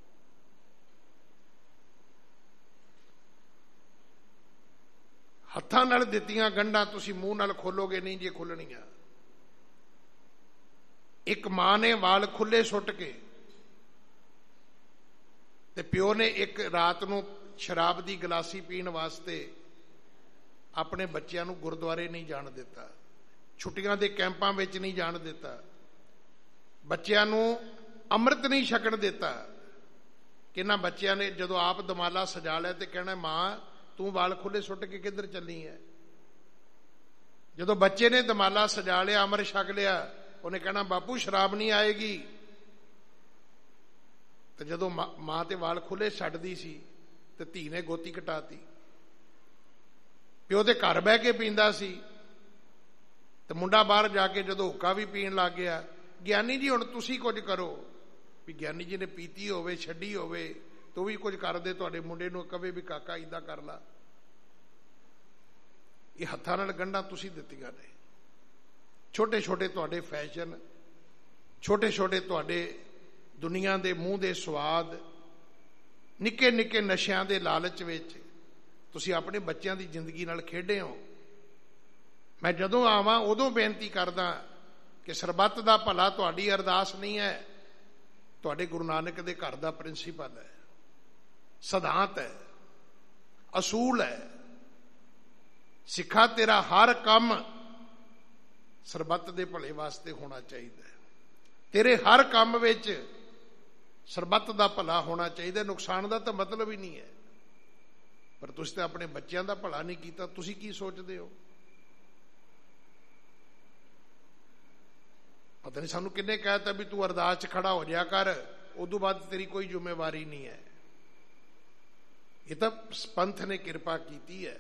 ਹੱਥਾਂ ਨਾਲ ਦਿੱਤੀਆਂ ਗੰਢਾਂ ਤੁਸੀਂ ਮੂੰਹ ਨਾਲ ਖੋਲੋਗੇ ਨਹੀਂ ਜੇ ਖੁੱਲਣੀਆਂ। ਇੱਕ ਮਾਂ ਨੇ ਵਾਲ ਖੁੱਲੇ ਸੁੱਟ ਕੇ, ਤੇ ਪਿਓ ਨੇ ਇੱਕ ਰਾਤ ਨੂੰ ਸ਼ਰਾਬ ਦੀ ਗਲਾਸੀ ਪੀਣ ਵਾਸਤੇ ਆਪਣੇ ਬੱਚਿਆਂ ਨੂੰ ਗੁਰਦੁਆਰੇ ਨਹੀਂ ਜਾਣ ਦਿੱਤਾ, ਛੁੱਟੀਆਂ ਦੇ ਕੈਂਪਾਂ ਵਿੱਚ ਨਹੀਂ ਜਾਣ ਦਿੱਤਾ, ਬੱਚਿਆਂ ਨੂੰ ਅੰਮ੍ਰਿਤ ਨਹੀਂ ਛਕਣ ਦਿੱਤਾ। ਕਿ ਇਹਨਾਂ ਬੱਚਿਆਂ ਨੇ ਜਦੋਂ ਆਪ ਦਮਾਲਾ ਸਜਾ ਲਿਆ ਤੇ ਕਹਿਣਾ ਮਾਂ ਤੂੰ ਵਾਲ ਖੁੱਲੇ ਸੁੱਟ ਕੇ ਕਿੱਧਰ ਚੱਲੀ ਹੈ? ਜਦੋਂ ਬੱਚੇ ਨੇ ਦਮਾਲਾ ਸਜਾ ਲਿਆ, ਅੰਮ੍ਰਿਤ ਛਕ ਲਿਆ, ਉਹਨੇ ਕਹਿਣਾ ਬਾਪੂ ਸ਼ਰਾਬ ਨਹੀਂ ਆਏਗੀ। ਤੇ ਜਦੋਂ ਮਾਂ ਤੇ ਵਾਲ ਖੁੱਲੇ ਛੱਡਦੀ ਸੀ ਤੇ ਧੀ ਨੇ ਗੋਤੀ ਕਟਾਤੀ। ਪਿਓ ਦੇ ਘਰ ਬਹਿ ਕੇ ਪੀਂਦਾ ਸੀ, ਤੇ ਮੁੰਡਾ ਬਾਹਰ ਜਾ ਕੇ ਜਦੋਂ ਹੁੱਕਾ ਵੀ ਪੀਣ ਲੱਗ ਗਿਆ, ਗਿਆਨੀ ਜੀ ਹੁਣ ਤੁਸੀਂ ਕੁਝ ਕਰੋ। ਵੀ ਗਿਆਨੀ ਜੀ ਨੇ ਪੀਤੀ ਹੋਵੇ, ਛੱਡੀ ਹੋਵੇ, ਤੂੰ ਵੀ ਕੁਝ ਕਰਦੇ, ਤੁਹਾਡੇ ਮੁੰਡੇ ਨੂੰ ਕਵੇ ਵੀ ਕਾਕਾ ਏਦਾਂ ਕਰ ਲਾ। ਇਹ ਹੱਥਾਂ ਨਾਲ ਗੰਢਾਂ ਤੁਸੀਂ ਦਿੱਤੀਆਂ ਨੇ। ਛੋਟੇ ਛੋਟੇ ਤੁਹਾਡੇ ਫੈਸ਼ਨ, ਛੋਟੇ ਛੋਟੇ ਤੁਹਾਡੇ ਦੁਨੀਆ ਦੇ ਮੂੰਹ ਦੇ ਸਵਾਦ, ਨਿੱਕੇ ਨਿੱਕੇ ਨਸ਼ਿਆਂ ਦੇ ਲਾਲਚ ਵਿੱਚ ਤੁਸੀਂ ਆਪਣੇ ਬੱਚਿਆਂ ਦੀ ਜ਼ਿੰਦਗੀ ਨਾਲ ਖੇਡੇ ਹੋ। ਮੈਂ ਜਦੋਂ ਆਵਾਂ ਉਦੋਂ ਬੇਨਤੀ ਕਰਦਾ ਕਿ ਸਰਬੱਤ ਦਾ ਭਲਾ ਤੁਹਾਡੀ ਅਰਦਾਸ ਨਹੀਂ ਹੈ, ਤੁਹਾਡੇ ਗੁਰੂ ਨਾਨਕ ਦੇ ਘਰ ਦਾ ਪ੍ਰਿੰਸੀਪਲ ਹੈ, ਸਿਧਾਂਤ ਹੈ, ਅਸੂਲ ਹੈ। ਸਿੱਖਾ ਤੇਰਾ ਹਰ ਕੰਮ ਸਰਬੱਤ ਦੇ ਭਲੇ ਵਾਸਤੇ ਹੋਣਾ ਚਾਹੀਦਾ ਹੈ। ਤੇਰੇ ਹਰ ਕੰਮ ਵਿੱਚ ਸਰਬੱਤ ਦਾ ਭਲਾ ਹੋਣਾ ਚਾਹੀਦਾ, ਨੁਕਸਾਨ ਦਾ ਤਾਂ ਮਤਲਬ ਹੀ ਨਹੀਂ ਹੈ। ਪਰ ਤੁਸੀਂ ਤਾਂ ਆਪਣੇ ਬੱਚਿਆਂ ਦਾ ਭਲਾ ਨਹੀਂ ਕੀਤਾ। ਤੁਸੀਂ ਕੀ ਸੋਚਦੇ ਹੋ? ਪਤਾ ਨਹੀਂ ਸਾਨੂੰ ਕਿੰਨੇ ਕਹਿਤਾ ਵੀ ਤੂੰ ਅਰਦਾਸ 'ਚ ਖੜਾ ਹੋ ਜਾ ਕਰ, ਉਦੋਂ ਬਾਅਦ ਤੇਰੀ ਕੋਈ ਜ਼ਿੰਮੇਵਾਰੀ ਨਹੀਂ ਹੈ। ਇਹ ਤਾਂ ਪੰਥ ਨੇ ਕਿਰਪਾ ਕੀਤੀ ਹੈ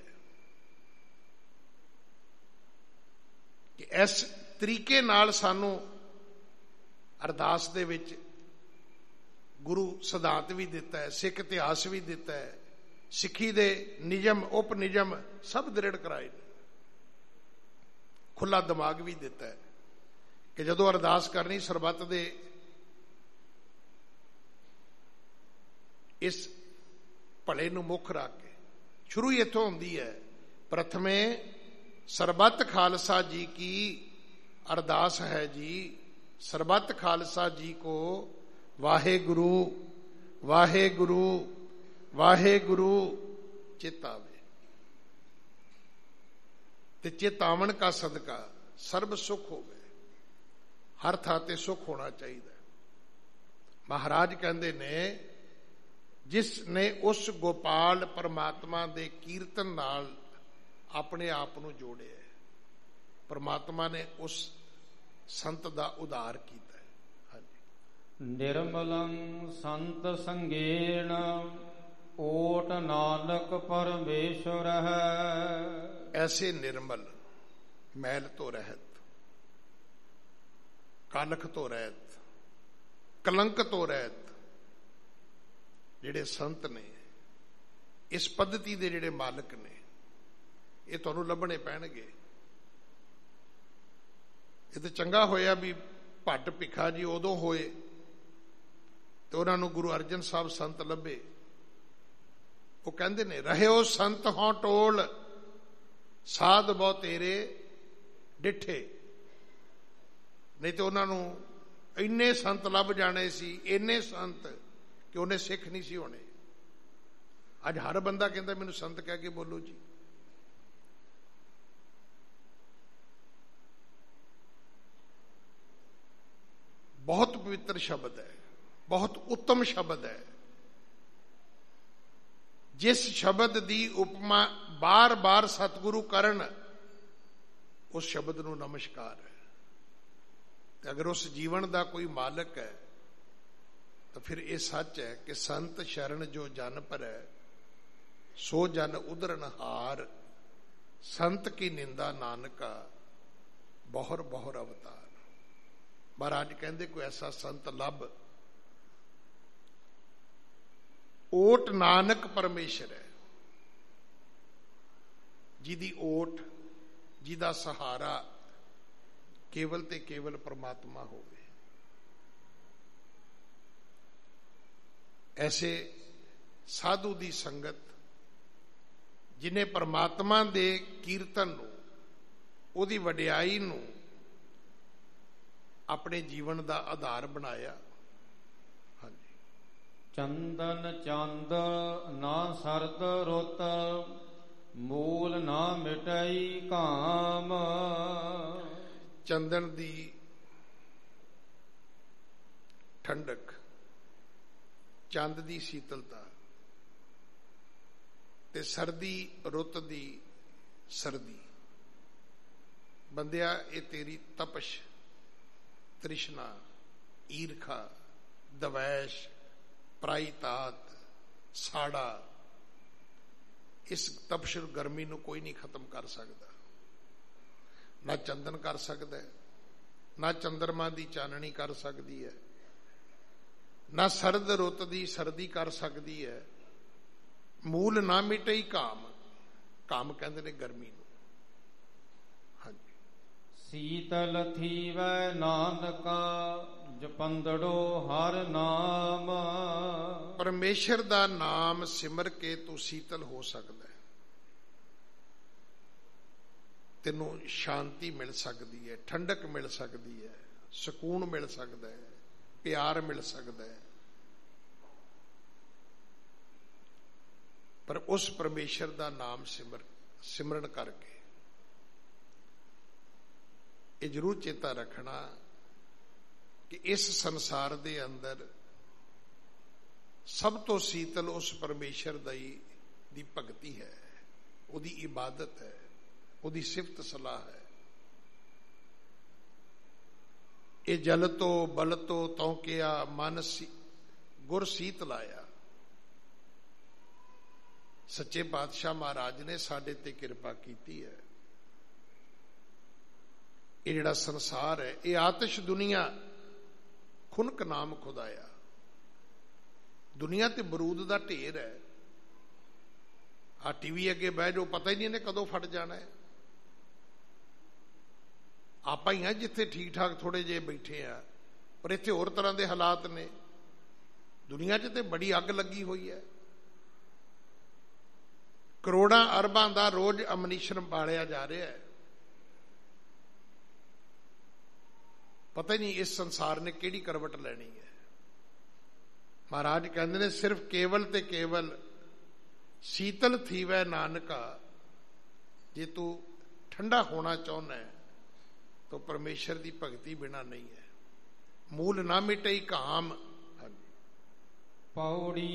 ਕਿ ਇਸ ਤਰੀਕੇ ਨਾਲ ਸਾਨੂੰ ਅਰਦਾਸ ਦੇ ਵਿੱਚ ਗੁਰੂ ਸਿਧਾਂਤ ਵੀ ਦਿੱਤਾ ਹੈ, ਸਿੱਖ ਇਤਿਹਾਸ ਵੀ ਦਿੱਤਾ ਹੈ, ਸਿੱਖੀ ਦੇ ਨਿਯਮ ਉਪ ਨਿਯਮ ਸਭ ਦ੍ਰਿੜ ਕਰਾਏ ਨੇ। ਖੁੱਲਾ ਦਿਮਾਗ ਵੀ ਦਿੱਤਾ ਹੈ ਕਿ ਜਦੋਂ ਅਰਦਾਸ ਕਰਨੀ ਸਰਬੱਤ ਦੇ ਇਸ ਭਲੇ ਨੂੰ ਮੁੱਖ ਰੱਖ ਕੇ। ਸ਼ੁਰੂ ਹੀ ਇੱਥੋਂ ਹੁੰਦੀ ਹੈ, ਪ੍ਰਥਮੇ ਸਰਬੱਤ ਖਾਲਸਾ ਜੀ ਕੀ ਅਰਦਾਸ ਹੈ ਜੀ, ਸਰਬੱਤ ਖਾਲਸਾ ਜੀ ਕੋ ਵਾਹਿਗੁਰੂ ਵਾਹਿਗੁਰੂ ਵਾਹਿਗੁਰੂ ਚਿਤਾਵੇ। ਤੇ ਚੇਤਾਵਨ ਕਾ ਸਦਕਾ ਸਰਬ ਸੁਖ ਹੋਵੇ। ਹਰ ਥਾਂ ਤੇ ਸੁਖ ਹੋਣਾ ਚਾਹੀਦਾ। ਮਹਾਰਾਜ ਕਹਿੰਦੇ ਨੇ, ਜਿਸ ਨੇ ਉਸ ਗੋਪਾਲ ਪਰਮਾਤਮਾ ਦੇ ਕੀਰਤਨ ਨਾਲ ਆਪਣੇ ਆਪ ਨੂੰ ਜੋੜਿਆ, ਪਰਮਾਤਮਾ ਨੇ ਉਸ ਸੰਤ ਦਾ ਉਧਾਰ ਕੀਤਾ ਹੈ। ਹਾਂਜੀ। ਨਿਰਮਲੰ ਸੰਤ ਸੰਗੇਣ ਓਟ ਨਾਨਕ ਪਰਮੇਸ਼ਰ ਹੈ। ਐਸੇ ਨਿਰਮਲ, ਮੈਲ ਤੋਂ ਰਹਿਤ, ਕਾਲਖ ਤੋਂ ਰਹਿਤ, ਕਲੰਕ ਤੋਂ ਰਹਿਤ ਜਿਹੜੇ ਸੰਤ ਨੇ, ਇਸ ਪੱਧਤੀ ਦੇ ਜਿਹੜੇ ਮਾਲਕ ਨੇ, ਇਹ ਤੁਹਾਨੂੰ ਲੱਭਣੇ ਪੈਣਗੇ। ਇਹ ਤਾਂ ਚੰਗਾ ਹੋਇਆ ਵੀ ਭੱਟ ਭਿੱਖਾ ਜੀ ਉਦੋਂ ਹੋਏ ਤੇ ਉਹਨਾਂ ਨੂੰ ਗੁਰੂ ਅਰਜਨ ਸਾਹਿਬ ਸੰਤ ਲੱਭੇ। ਉਹ ਕਹਿੰਦੇ ਨੇ, ਰਹਿਓ ਸੰਤ ਹੋਂ ਟੋਲ ਸਾਧ ਬਹੁ ਤੇਰੇ ਡਿੱਠੇ। ਨਹੀਂ ਤੇ ਉਹਨਾਂ ਨੂੰ ਇੰਨੇ ਸੰਤ ਲੱਭ ਜਾਣੇ ਸੀ, ਇੰਨੇ ਸੰਤ ਕਿ ਉਹਨੇ ਸਿੱਖ ਨਹੀਂ ਸੀ ਹੋਣੇ। ਅੱਜ ਹਰ ਬੰਦਾ ਕਹਿੰਦਾ ਮੈਨੂੰ ਸੰਤ ਕਹਿ ਕੇ ਬੋਲੋ ਜੀ। ਬਹੁਤ ਪਵਿੱਤਰ ਸ਼ਬਦ ਹੈ, ਬਹੁਤ ਉੱਤਮ ਸ਼ਬਦ ਹੈ। ਜਿਸ ਸ਼ਬਦ ਦੀ ਉਪਮਾ ਬਾਰ-ਬਾਰ ਸਤਿਗੁਰੂ ਕਰਨ, ਉਸ ਸ਼ਬਦ ਨੂੰ ਨਮਸਕਾਰ ਹੈ। ਤੇ ਅਗਰ ਉਸ ਜੀਵਨ ਦਾ ਕੋਈ ਮਾਲਕ ਹੈ ਤਾਂ ਫਿਰ ਇਹ ਸੱਚ ਹੈ ਕਿ ਸੰਤ ਸ਼ਰਨ ਜੋ ਜਨ ਭਰੈ ਸੋ ਜਨ ਉਧਰਨ ਹਾਰ। ਸੰਤ ਕੀ ਨਿੰਦਾ ਨਾਨਕਾ ਬਹੁਰ ਬਹੁਰ ਅਵਤਾਰ। ਮਹਾਰਾਜ ਕਹਿੰਦੇ, ਕੋਈ ਐਸਾ ਸੰਤ ਲੱਭ। ਓਟ ਨਾਨਕ ਪਰਮੇਸ਼ਰ ਹੈ, ਜਿਹਦੀ ਓਟ, ਜਿਹਦਾ ਸਹਾਰਾ ਕੇਵਲ ਤੇ ਕੇਵਲ ਪਰਮਾਤਮਾ ਹੋਵੇ। ਐਸੇ ਸਾਧੂ ਦੀ ਸੰਗਤ, ਜਿਨੇ ਪਰਮਾਤਮਾ ਦੇ ਕੀਰਤਨ ਨੂੰ, ਉਹਦੀ ਵਡਿਆਈ ਨੂੰ ਆਪਣੇ ਜੀਵਨ ਦਾ ਆਧਾਰ ਬਣਾਇਆ। ਹਾਂਜੀ। ਚੰਦਨ ਚੰਦ ਨਾ ਸਰਦ ਰੁੱਤ, ਮੂਲ ਨਾ ਮਿਟਾਈ ਕਾਮ। ਚੰਦਨ ਦੀ ਠੰਡਕ, ਚੰਦ ਦੀ ਸ਼ੀਤਲਤਾ ਤੇ ਸਰਦੀ ਰੁੱਤ ਦੀ ਸਰਦੀ। ਬੰਦਿਆ, ਇਹ ਤੇਰੀ ਤਪਸ਼, ਤ੍ਰਿਸ਼ਨਾ, ਈਰਖਾ, ਦਵੈਸ਼, ਪ੍ਰਾਈਤਾਤ, ਸਾੜਾ, ਇਸ ਤਪਸ਼ ਗਰਮੀ ਨੂੰ ਕੋਈ ਨਹੀਂ ਖਤਮ ਕਰ ਸਕਦਾ। ਨਾ ਚੰਦਨ ਕਰ ਸਕਦਾ, ਨਾ ਚੰਦਰਮਾ ਦੀ ਚਾਨਣੀ ਕਰ ਸਕਦੀ ਹੈ, ਨਾ ਸਰਦ ਰੁੱਤ ਦੀ ਸਰਦੀ ਕਰ ਸਕਦੀ ਹੈ। ਮੂਲ ਨਾ ਮਿਟਈ ਕਾਮ, ਕਾਮ ਕਹਿੰਦੇ ਨੇ ਗਰਮੀ ਨੂੰ। ਹਾਂਜੀ। ਸੀਤਲ ਥੀਵੈ ਨਾਨਕਾ ਜਪੰਦੜੋ ਹਰ ਨਾਮ। ਪਰਮੇਸ਼ਰ ਦਾ ਨਾਮ ਸਿਮਰ ਕੇ ਤੂੰ ਸੀਤਲ ਹੋ ਸਕਦਾ ਹੈ, ਤੈਨੂੰ ਸ਼ਾਂਤੀ ਮਿਲ ਸਕਦੀ ਹੈ, ਠੰਡਕ ਮਿਲ ਸਕਦੀ ਹੈ, ਸਕੂਨ ਮਿਲ ਸਕਦਾ ਹੈ, ਪਿਆਰ ਮਿਲ ਸਕਦਾ ਹੈ। ਪਰ ਉਸ ਪਰਮੇਸ਼ਰ ਦਾ ਨਾਮ ਸਿਮਰ ਸਿਮਰਨ ਕਰਕੇ ਇਹ ਜ਼ਰੂਰ ਚੇਤਾ ਰੱਖਣਾ ਕਿ ਇਸ ਸੰਸਾਰ ਦੇ ਅੰਦਰ ਸਭ ਤੋਂ ਸੀਤਲ ਉਸ ਪਰਮੇਸ਼ਰ ਦੀ ਦੀ ਭਗਤੀ ਹੈ, ਉਹਦੀ ਇਬਾਦਤ ਹੈ, ਉਹਦੀ ਸਿਫਤ ਸਲਾਹ ਹੈ। ਇਹ ਜਲ ਤੋਂ ਬਲ ਤੋਂ ਤੌਕਿਆ ਮਨ ਗੁਰ ਸੀਤ ਲਾਇਆ। ਸੱਚੇ ਪਾਤਸ਼ਾਹ ਮਹਾਰਾਜ ਨੇ ਸਾਡੇ ਤੇ ਕਿਰਪਾ ਕੀਤੀ ਹੈ। ਇਹ ਜਿਹੜਾ ਸੰਸਾਰ ਹੈ, ਇਹ ਆਤਿਸ਼ ਦੁਨੀਆ ਖੁਨਕ ਨਾਮ ਖੁਦਾਇਆ। ਦੁਨੀਆ ਤੇ ਬਰੂਦ ਦਾ ਢੇਰ ਹੈ। ਆ ਟੀਵੀ ਅੱਗੇ ਬਹਿ ਜਾਓ, ਪਤਾ ਹੀ ਨਹੀਂ ਇਹਨੇ ਕਦੋਂ ਫਟ ਜਾਣਾ ਹੈ। ਆਪਾਂ ਹੀ ਆ ਜਿੱਥੇ ਠੀਕ ਠਾਕ ਥੋੜੇ ਜਿਹੇ ਬੈਠੇ ਆ, ਪਰ ਇੱਥੇ ਹੋਰ ਤਰ੍ਹਾਂ ਦੇ ਹਾਲਾਤ ਨੇ। ਦੁਨੀਆ 'ਚ ਤੇ ਬੜੀ ਅੱਗ ਲੱਗੀ ਹੋਈ ਹੈ। ਕਰੋੜਾਂ ਅਰਬਾਂ ਦਾ ਰੋਜ਼ ਅਮਨੀਸ਼ਨ ਬਾਲਿਆ ਜਾ ਰਿਹਾ ਹੈ। ਪਤਾ ਹੀ ਨਹੀਂ ਇਸ ਸੰਸਾਰ ਨੇ ਕਿਹੜੀ ਕਰਵਟ ਲੈਣੀ ਹੈ। ਮਹਾਰਾਜ ਕਹਿੰਦੇ ਨੇ ਸਿਰਫ ਕੇਵਲ ਤੇ ਕੇਵਲ ਸੀਤਲ ਥੀਵੈ ਨਾਨਕਾ। ਜੇ ਤੂੰ ਠੰਡਾ ਹੋਣਾ ਚਾਹੁੰਦਾ ਹੈ ਤਾਂ ਪਰਮੇਸ਼ਰ ਦੀ ਭਗਤੀ ਬਿਨਾ ਨਹੀਂ ਹੈ। ਮੂਲ ਨਾ ਮਿਟਈ ਕਾਮ। ਪੌੜੀ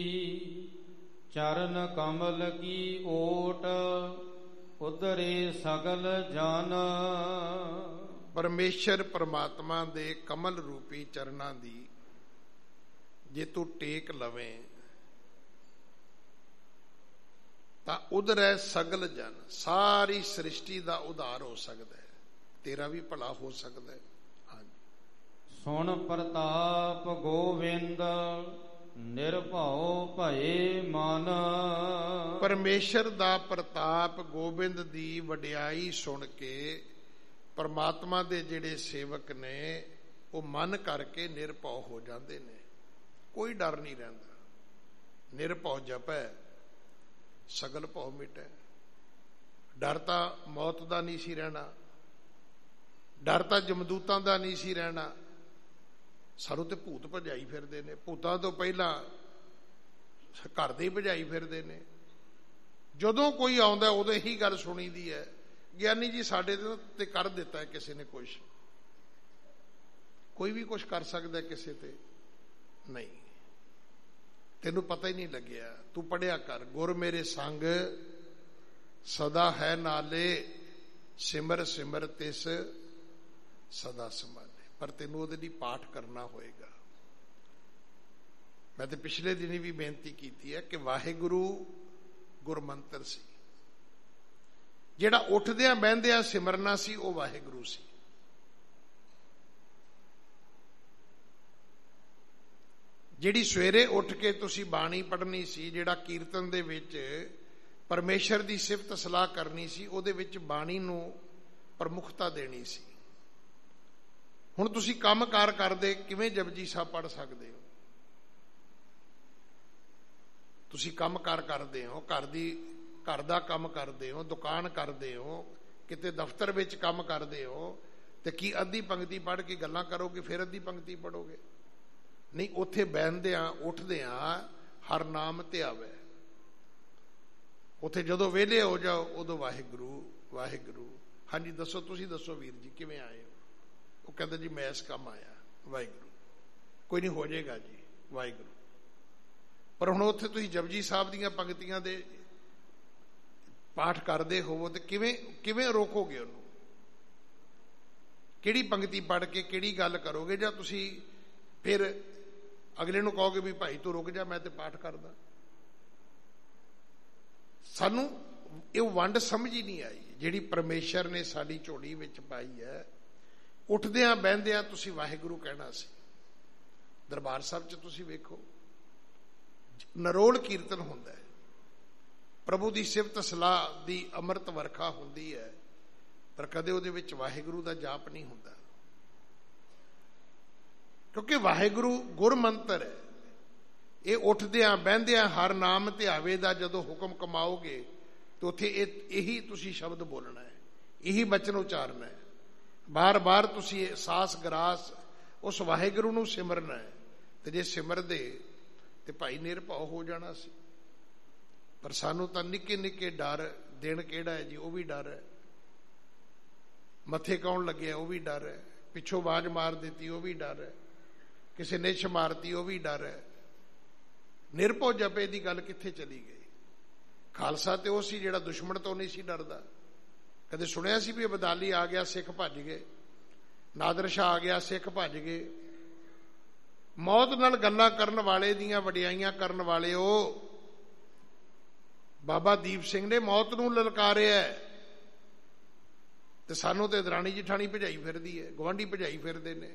ਚਰਨ ਕਮਲ ਕੀ ਓਟ ਉਧਰੇ ਸਗਲ ਜਨ। ਪਰਮੇਸ਼ਰ ਪਰਮਾਤਮਾ ਦੇ ਕਮਲ ਰੂਪੀ ਚਰਨਾਂ ਦੀ ਜੇ ਤੂੰ ਟੇਕ ਲਵੇਂ ਤਾਂ ਉਧਰੇ ਸਗਲ ਜਨ, ਸਾਰੀ ਸ੍ਰਿਸ਼ਟੀ ਦਾ ਉਧਾਰ ਹੋ ਸਕਦਾ ਹੈ, ਤੇਰਾ ਵੀ ਭਲਾ ਹੋ ਸਕਦਾ ਹੈ। ਹਾਂਜੀ। ਸੁਣ ਪ੍ਰਤਾਪ ਗੋਵਿੰਦ ਨਿਰਭਉ ਭਏ ਮਨ। ਪਰਮੇਸ਼ਰ ਦਾ ਪ੍ਰਤਾਪ ਗੋਬਿੰਦ ਦੀ ਵਡਿਆਈ ਸੁਣ ਕੇ ਪਰਮਾਤਮਾ ਦੇ ਜਿਹੜੇ ਸੇਵਕ ਨੇ ਉਹ ਮਨ ਕਰਕੇ ਨਿਰਭਉ ਹੋ ਜਾਂਦੇ ਨੇ। ਕੋਈ ਡਰ ਨਹੀਂ ਰਹਿੰਦਾ। ਨਿਰਭਉ ਜਪੈ ਸਗਲ ਭਉ ਮਿਟੈ। ਡਰ ਤਾਂ ਮੌਤ ਦਾ ਨਹੀਂ ਸੀ ਰਹਿਣਾ, ਡਰ ਤਾਂ ਜਮਦੂਤਾਂ ਦਾ ਨਹੀਂ ਸੀ ਰਹਿਣਾ। ਸਾਨੂੰ ਤੇ ਭੂਤ ਭਜਾਈ ਫਿਰਦੇ ਨੇ। ਭੂਤਾਂ ਤੋਂ ਪਹਿਲਾਂ ਘਰ ਦੇ ਹੀ ਭਜਾਈ ਫਿਰਦੇ ਨੇ। ਜਦੋਂ ਕੋਈ ਆਉਂਦਾ ਉਦੋਂ ਇਹੀ ਗੱਲ ਸੁਣੀ ਦੀ ਹੈ, ਗਿਆਨੀ ਜੀ ਸਾਡੇ ਤੇ ਕਰ ਦਿੱਤਾ ਹੈ ਕਿਸੇ ਨੇ ਕੁਛ। ਕੋਈ ਵੀ ਕੁਛ ਕਰ ਸਕਦਾ ਕਿਸੇ ਤੇ? ਨਹੀਂ, ਤੈਨੂੰ ਪਤਾ ਹੀ ਨਹੀਂ ਲੱਗਿਆ। ਤੂੰ ਪੜਿਆ ਕਰ, ਗੁਰ ਮੇਰੇ ਸੰਗ ਸਦਾ ਹੈ ਨਾਲੇ, ਸਿਮਰ ਸਿਮਰ ਤਿਸ ਸਦਾ ਸੰਭਾਲੇ। ਪਰ ਤੈਨੂੰ ਉਹਦੇ ਲਈ ਪਾਠ ਕਰਨਾ ਹੋਏਗਾ। ਮੈਂ ਤੇ ਪਿਛਲੇ ਦਿਨੀ ਵੀ ਬੇਨਤੀ ਕੀਤੀ ਹੈ ਕਿ ਵਾਹਿਗੁਰੂ ਗੁਰਮੰਤਰ ਸੀ, ਜਿਹੜਾ ਉੱਠਦਿਆਂ ਬਹਿੰਦਿਆਂ ਸਿਮਰਨਾ ਸੀ, ਉਹ ਵਾਹਿਗੁਰੂ ਸੀ। ਜਿਹੜੀ ਸਵੇਰੇ ਉੱਠ ਕੇ ਤੁਸੀਂ ਬਾਣੀ ਪੜ੍ਹਨੀ ਸੀ, ਜਿਹੜਾ ਕੀਰਤਨ ਦੇ ਵਿੱਚ ਪਰਮੇਸ਼ਰ ਦੀ ਸਿਫਤ ਸਲਾਹ ਕਰਨੀ ਸੀ, ਉਹਦੇ ਵਿੱਚ ਬਾਣੀ ਨੂੰ ਪ੍ਰਮੁੱਖਤਾ ਦੇਣੀ ਸੀ। ਹੁਣ ਤੁਸੀਂ ਕੰਮ ਕਾਰ ਕਰਦੇ ਕਿਵੇਂ ਜਪਜੀ ਸਾਹਿਬ ਪੜ੍ਹ ਸਕਦੇ ਹੋ? ਤੁਸੀਂ ਕੰਮ ਕਾਰ ਕਰਦੇ ਹੋ, ਘਰ ਦੀ ਘਰ ਦਾ ਕੰਮ ਕਰਦੇ ਹੋ, ਦੁਕਾਨ ਕਰਦੇ ਹੋ, ਕਿਤੇ ਦਫ਼ਤਰ ਵਿੱਚ ਕੰਮ ਕਰਦੇ ਹੋ, ਤੇ ਕੀ ਅੱਧੀ ਪੰਕਤੀ ਪੜ੍ਹ ਕੇ ਗੱਲਾਂ ਕਰੋਗੇ ਫਿਰ ਅੱਧੀ ਪੰਕਤੀ ਪੜ੍ਹੋਗੇ? ਨਹੀਂ, ਉੱਥੇ ਬਹਿੰਦਿਆਂ ਉੱਠਦਿਆਂ ਹਰ ਨਾਮ ਧਿਆਵੈ। ਉੱਥੇ ਜਦੋਂ ਵਿਹਲੇ ਹੋ ਜਾਓ ਉਦੋਂ ਵਾਹਿਗੁਰੂ ਵਾਹਿਗੁਰੂ। ਹਾਂਜੀ ਦੱਸੋ, ਤੁਸੀਂ ਦੱਸੋ ਵੀਰ ਜੀ ਕਿਵੇਂ ਆਏ ਹੋ? ਉਹ ਕਹਿੰਦਾ ਜੀ ਮੈਂ ਇਸ ਕੰਮ ਆਇਆ। ਵਾਹਿਗੁਰੂ। ਕੋਈ ਨਹੀਂ, ਹੋ ਜਾਏਗਾ ਜੀ ਵਾਹਿਗੁਰੂ। ਪਰ ਹੁਣ ਉੱਥੇ ਤੁਸੀਂ ਜਪਜੀ ਸਾਹਿਬ ਦੀਆਂ ਪੰਕਤੀਆਂ ਦੇ ਪਾਠ ਕਰਦੇ ਹੋਵੋ ਤੇ ਕਿਵੇਂ ਕਿਵੇਂ ਰੋਕੋਗੇ ਉਹਨੂੰ? ਕਿਹੜੀ ਪੰਕਤੀ ਪੜ੍ਹ ਕੇ ਕਿਹੜੀ ਗੱਲ ਕਰੋਗੇ? ਜਾਂ ਤੁਸੀਂ ਫਿਰ ਅਗਲੇ ਨੂੰ ਕਹੋਗੇ ਵੀ ਭਾਈ ਤੂੰ ਰੁਕ ਜਾ, ਮੈਂ ਤੇ ਪਾਠ ਕਰਦਾ। ਸਾਨੂੰ ਇਹ ਵੰਡ ਸਮਝ ਹੀ ਨਹੀਂ ਆਈ। ਜਿਹੜੀ ਪਰਮੇਸ਼ਰ ਨੇ ਸਾਡੀ ਝੋਲੀ ਵਿੱਚ ਪਾਈ ਹੈ। ਉੱਠਦਿਆਂ ਬਹਿੰਦਿਆਂ ਤੁਸੀਂ ਵਾਹਿਗੁਰੂ ਕਹਿਣਾ ਸੀ। ਦਰਬਾਰ ਸਾਹਿਬ 'ਚ ਤੁਸੀਂ ਵੇਖੋ, ਨਰੋਲ ਕੀਰਤਨ ਹੁੰਦਾ ਹੈ, ਪ੍ਰਭੂ ਦੀ ਸਿਫਤ ਸਲਾਹ ਦੀ ਅੰਮ੍ਰਿਤ ਵਰਖਾ ਹੁੰਦੀ ਹੈ, ਪਰ ਕਦੇ ਉਹਦੇ ਵਿੱਚ ਵਾਹਿਗੁਰੂ ਦਾ ਜਾਪ ਨਹੀਂ ਹੁੰਦਾ, ਕਿਉਂਕਿ ਵਾਹਿਗੁਰੂ ਗੁਰਮੰਤਰ ਹੈ। ਇਹ ਉੱਠਦਿਆਂ ਬਹਿੰਦਿਆਂ ਹਰ ਨਾਮ ਧਿਆਵੇ ਦਾ ਜਦੋਂ ਹੁਕਮ ਕਮਾਓਗੇ ਤੇ ਉੱਥੇ ਇਹ ਇਹੀ ਤੁਸੀਂ ਸ਼ਬਦ ਬੋਲਣਾ ਹੈ, ਇਹੀ ਬਚਨ ਉਚਾਰਨਾ ਹੈ। ਬਾਰ ਬਾਰ ਤੁਸੀਂ ਸਾਸ ਗਰਾਸ ਉਸ ਵਾਹਿਗੁਰੂ ਨੂੰ ਸਿਮਰਨਾ ਹੈ। ਤੇ ਜੇ ਸਿਮਰਦੇ ਤੇ ਭਾਈ ਨਿਰਭਉ ਹੋ ਜਾਣਾ ਸੀ। ਪਰ ਸਾਨੂੰ ਤਾਂ ਨਿੱਕੇ ਨਿੱਕੇ ਡਰ, ਦਿਨ ਕਿਹੜਾ ਹੈ ਜੀ ਉਹ ਵੀ ਡਰ ਹੈ, ਮੱਥੇ ਕੌਣ ਲੱਗਿਆ ਉਹ ਵੀ ਡਰ ਹੈ, ਪਿੱਛੋਂ ਆਵਾਜ਼ ਮਾਰ ਦਿੱਤੀ ਉਹ ਵੀ ਡਰ ਹੈ, ਕਿਸੇ ਨਿਛ ਮਾਰਤੀ ਉਹ ਵੀ ਡਰ ਹੈ। ਨਿਰਭਉ ਜਪੇ ਦੀ ਗੱਲ ਕਿੱਥੇ ਚਲੀ ਗਈ? ਖਾਲਸਾ ਤੇ ਉਹ ਸੀ ਜਿਹੜਾ ਦੁਸ਼ਮਣ ਤੋਂ ਨਹੀਂ ਸੀ ਡਰਦਾ। ਕਦੇ ਸੁਣਿਆ ਸੀ ਵੀ ਅਬਦਾਲੀ ਆ ਗਿਆ ਸਿੱਖ ਭੱਜ ਗਏ, ਨਾਦਰ ਸ਼ਾਹ ਆ ਗਿਆ ਸਿੱਖ ਭੱਜ ਗਏ? ਮੌਤ ਨਾਲ ਗੱਲਾਂ ਕਰਨ ਵਾਲੇ ਦੀਆਂ ਵਡਿਆਈਆਂ ਕਰਨ ਵਾਲੇ ਉਹ ਬਾਬਾ ਦੀਪ ਸਿੰਘ ਨੇ ਮੌਤ ਨੂੰ ਲਲਕਾਰਿਆ, ਤੇ ਸਾਨੂੰ ਤੇ ਦਰਾਣੀ ਜਠਾਣੀ ਭਜਾਈ ਫਿਰਦੀ ਹੈ, ਗੁਆਂਢੀ ਭਜਾਈ ਫਿਰਦੇ ਨੇ।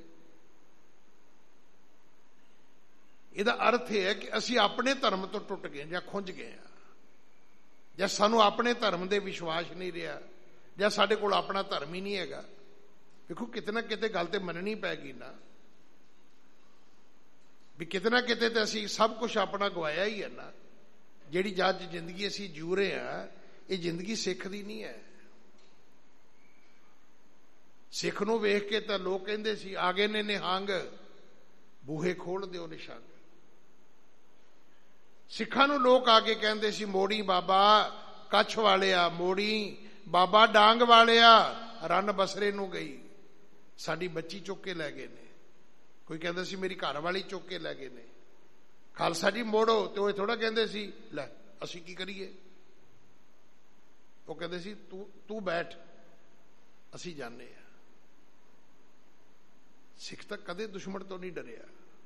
ਇਹਦਾ ਅਰਥ ਇਹ ਹੈ ਕਿ ਅਸੀਂ ਆਪਣੇ ਧਰਮ ਤੋਂ ਟੁੱਟ ਗਏ ਜਾਂ ਖੁੰਝ ਗਏ ਹਾਂ, ਜਾਂ ਸਾਨੂੰ ਆਪਣੇ ਧਰਮ ਦੇ ਵਿਸ਼ਵਾਸ ਨਹੀਂ ਰਿਹਾ, ਜਾਂ ਸਾਡੇ ਕੋਲ ਆਪਣਾ ਧਰਮ ਹੀ ਨਹੀਂ ਹੈਗਾ। ਵੇਖੋ ਕਿਤੇ ਨਾ ਕਿਤੇ ਗੱਲ ਤੇ ਮੰਨਣੀ ਪੈ ਗਈ ਨਾ, ਵੀ ਕਿਤੇ ਨਾ ਕਿਤੇ ਤੇ ਅਸੀਂ ਸਭ ਕੁਝ ਆਪਣਾ ਗਵਾਇਆ ਹੀ ਹੈ ਨਾ। ਜਿਹੜੀ ਜੱਜ ਜ਼ਿੰਦਗੀ ਅਸੀਂ ਜੂ ਰਹੇ ਹਾਂ, ਇਹ ਜ਼ਿੰਦਗੀ ਸਿੱਖ ਦੀ ਨਹੀਂ ਹੈ। ਸਿੱਖ ਨੂੰ ਵੇਖ ਕੇ ਤਾਂ ਲੋਕ ਕਹਿੰਦੇ ਸੀ ਆ ਗਏ ਨੇ ਨਿਹੰਗ, ਬੂਹੇ ਖੋਲ ਦਿਓ ਨਿਸ਼ੰਗ। ਸਿੱਖਾਂ ਨੂੰ ਲੋਕ ਆ ਕੇ ਕਹਿੰਦੇ ਸੀ ਮੋੜੀ ਬਾਬਾ ਕੱਛ ਵਾਲਿਆ, ਮੋੜੀ ਬਾਬਾ ਡਾਂਗ ਵਾਲਿਆ, ਰੰਨ ਬਸਰੇ ਨੂੰ ਗਈ, ਸਾਡੀ ਬੱਚੀ ਚੁੱਕ ਕੇ ਲੈ ਗਏ ਨੇ। ਕੋਈ ਕਹਿੰਦਾ ਸੀ ਮੇਰੀ ਘਰ ਵਾਲੀ ਚੁੱਕ ਕੇ ਲੈ ਗਏ ਨੇ। ਖਾਲਸਾ ਜੀ ਮੋੜੋ, ਤੇ ਉਹ ਥੋੜਾ ਕਹਿੰਦੇ ਸੀ ਲੈ ਅਸੀਂ ਕੀ ਕਰੀਏ। ਉਹ ਕਹਿੰਦੇ ਸੀ ਤੂੰ ਤੂੰ ਬੈਠ, ਅਸੀਂ ਜਾਣੇ ਆ। ਸਿੱਖ ਤਾਂ ਕਦੇ ਦੁਸ਼ਮਣ ਤੋਂ ਨਹੀਂ ਡਰਿਆ,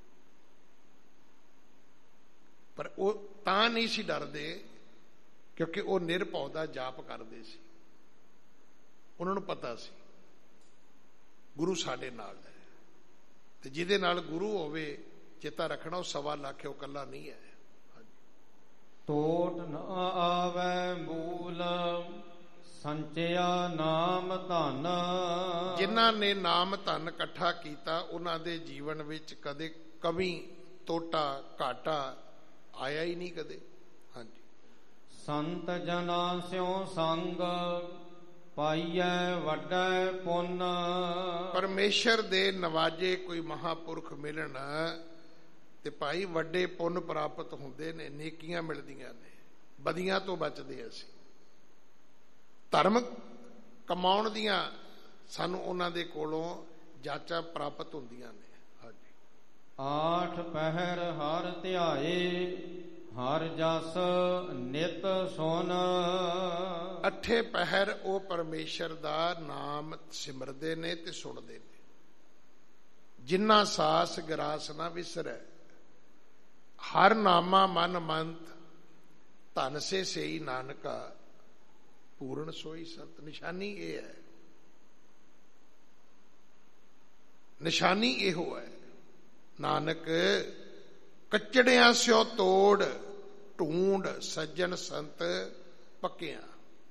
ਪਰ ਉਹ ਤਾਂ ਨਹੀਂ ਸੀ ਡਰਦੇ ਕਿਉਂਕਿ ਉਹ ਨਿਰਭਉ ਦਾ ਜਾਪ ਕਰਦੇ ਸੀ। ਉਹਨਾਂ ਨੂੰ ਪਤਾ ਸੀ ਗੁਰੂ ਸਾਡੇ ਨਾਲ ਹੈ, ਤੇ ਜਿਹਦੇ ਨਾਲ ਗੁਰੂ ਹੋਵੇ ਚੇਤਾ ਰੱਖਣਾ ਉਹ ਸਵਾ ਲੱਖ ਹੈ, ਉਹ ਇਕੱਲਾ ਨਹੀਂ ਹੈ। ਟੋਟ ਨ ਆਵੈ ਮੂਲ ਸੰਚਿਆ ਨਾਮ ਧਨ। ਜਿਨ੍ਹਾਂ ਨੇ ਨਾਮ ਧਨ ਇਕੱਠਾ ਕੀਤਾ ਉਹਨਾਂ ਦੇ ਜੀਵਨ ਵਿੱਚ ਕਦੇ ਕਮੀ, ਤੋਟਾ, ਘਾਟਾ ਆਇਆ ਹੀ ਨਹੀਂ ਕਦੇ। ਹਾਂਜੀ। ਸੰਤ ਜਨਾਂ ਸਿਉ ਸੰਗ ਪਾਈਐ ਵੱਡਾ ਪੁੰਨ। ਪਰਮੇਸ਼ਰ ਦੇ ਨਵਾਜੇ ਕੋਈ ਮਹਾਪੁਰਖ ਮਿਲਣ ਤੇ ਭਾਈ ਵੱਡੇ ਪੁੰਨ ਪ੍ਰਾਪਤ ਹੁੰਦੇ ਨੇ, ਨੇਕੀਆਂ ਮਿਲਦੀਆਂ ਨੇ, ਬਦੀਆਂ ਤੋਂ ਬਚਦੇ ਅਸੀਂ। ਧਰਮ ਕਮਾਉਣ ਦੀਆਂ ਸਾਨੂੰ ਉਹਨਾਂ ਦੇ ਕੋਲੋਂ ਜਾਚਾਂ ਪ੍ਰਾਪਤ ਹੁੰਦੀਆਂ ਨੇ। ਹਾਂਜੀ। ਆਠ ਪਹਿਰ ਹਰ ਧਿਆਏ, ਹਰ ਜਸ ਨਿਤ ਸੁਨ। ਅੱਠੇ ਪਹਿਰ ਉਹ ਪਰਮੇਸ਼ਰ ਦਾ ਨਾਮ ਸਿਮਰਦੇ ਨੇ ਤੇ ਸੁਣਦੇ ਨੇ। ਜਿੰਨਾ ਸਾਸ ਗਰਾਸ ਨਾ ਵਿਸਰੈ, ਹਰ ਨਾਮਾ ਮਨ ਮੰਤ, ਧਨ ਸੇ ਸਈ ਨਾਨਕਾ, ਪੂਰਨ ਸੋਈ ਸੰਤ। ਨਿਸ਼ਾਨੀ ਇਹ ਹੈ, ਨਿਸ਼ਾਨੀ ਇਹੋ ਹੈ। ਨਾਨਕ ਕੱਚੜਿਆਂ ਸਿਓ ਤੋੜ, ਢੂੰਡ ਸੱਜਣ ਸੰਤ ਪੱਕਿਆਂ।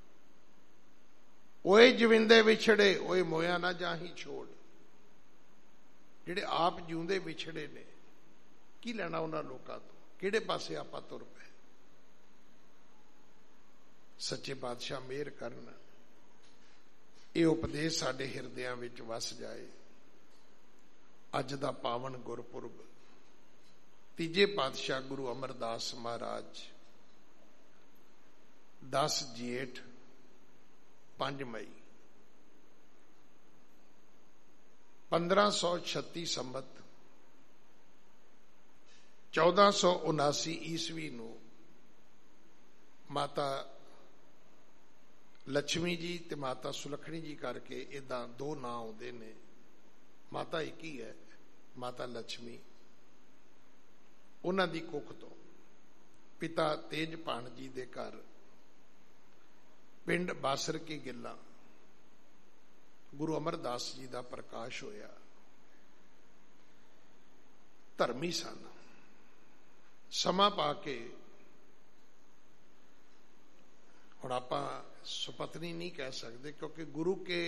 ਓਏ ਜਵਿੰਦੇ ਵਿਛੜੇ, ਓਏ ਮੋਇਆ ਨਾ ਜਾਹੀ ਛੋੜ। ਜਿਹੜੇ ਆਪ ਜਿਉਂਦੇ ਵਿਛੜੇ ਨੇ, ਕੀ ਲੈਣਾ ਉਹਨਾਂ ਲੋਕਾਂ ਤੋਂ? ਕਿਹੜੇ ਪਾਸੇ ਆਪਾਂ ਤੁਰ ਪਏ? ਸੱਚੇ ਪਾਤਸ਼ਾਹ ਮਿਹਰ ਕਰਨ, ਇਹ ਉਪਦੇਸ਼ ਸਾਡੇ ਹਿਰਦਿਆਂ ਵਿੱਚ ਵਸ ਜਾਏ। ਅੱਜ ਦਾ ਪਾਵਨ ਗੁਰਪੁਰਬ, ਤੀਜੇ ਪਾਤਸ਼ਾਹ ਗੁਰੂ ਅਮਰਦਾਸ ਮਹਾਰਾਜ, ਦਸ ਜੇਠ ਪੰਜ ਮਈ ਪੰਦਰਾਂ ਸੌ ਛੱਤੀ ਸੰਮਤ ਚੌਦਾਂ ਸੌ ਉਨਾਸੀ ਈਸਵੀ ਨੂੰ ਮਾਤਾ ਲక్ష్ਮੀ ਜੀ ਤੇ ਮਾਤਾ ਸੁਲੱਖਣੀ ਜੀ ਕਰਕੇ ਏਦਾਂ ਦੋ ਨਾਂ ਆਉਂਦੇ ਨੇ। ਮਾਤਾ ਇੱਕ ਹੀ ਹੈ, ਮਾਤਾ ਲక్ష్ਮੀ। ਉਹਨਾਂ ਦੀ ਕੁੱਖ ਤੋਂ ਪਿਤਾ ਤੇਜਭਾਨ ਜੀ ਦੇ ਘਰ ਪਿੰਡ ਬਾਸਰ ਕੀ ਗਿੱਲਾਂ ਗੁਰੂ ਅਮਰਦਾਸ ਜੀ ਦਾ ਪ੍ਰਕਾਸ਼ ਹੋਇਆ। ਧਰਮੀ ਸਨ, ਸਮਾਂ ਪਾ ਕੇ, ਹੁਣ ਆਪਾਂ ਸੁਪਤਨੀ ਨਹੀਂ ਕਹਿ ਸਕਦੇ ਕਿਉਂਕਿ ਗੁਰੂ ਕੇ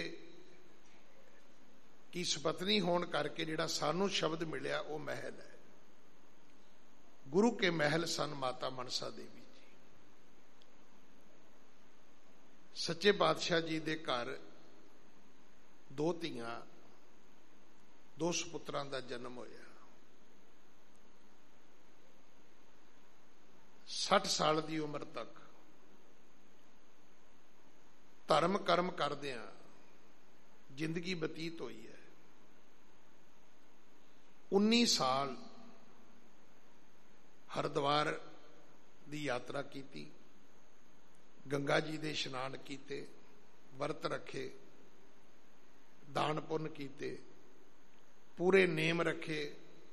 ਕੀ ਸੁਪਤਨੀ ਹੋਣ ਕਰਕੇ ਜਿਹੜਾ ਸਾਨੂੰ ਸ਼ਬਦ ਮਿਲਿਆ ਉਹ ਮਹਿਲ ਹੈ। ਗੁਰੂ ਕੇ ਮਹਿਲ ਸਨ ਮਾਤਾ ਮਨਸਾ ਦੇਵੀ ਜੀ। ਸੱਚੇ ਪਾਤਸ਼ਾਹ ਜੀ ਦੇ ਘਰ ਦੋ ਧੀਆਂ, ਦੋ ਸੁਪੁੱਤਰਾਂ ਦਾ ਜਨਮ ਹੋਇਆ। ਸੱਠ ਸਾਲ ਦੀ ਉਮਰ ਤੱਕ ਧਰਮ ਕਰਮ ਕਰਦਿਆਂ ਜ਼ਿੰਦਗੀ ਬਤੀਤ ਹੋਈ ਹੈ। ਉੱਨੀ ਸਾਲ ਹਰਿਦੁਆਰ ਦੀ ਯਾਤਰਾ ਕੀਤੀ, ਗੰਗਾ ਜੀ ਦੇ ਇਸ਼ਨਾਨ ਕੀਤੇ, ਵਰਤ ਰੱਖੇ, ਦਾਨ ਪੁੰਨ ਕੀਤੇ, ਪੂਰੇ ਨੇਮ ਰੱਖੇ।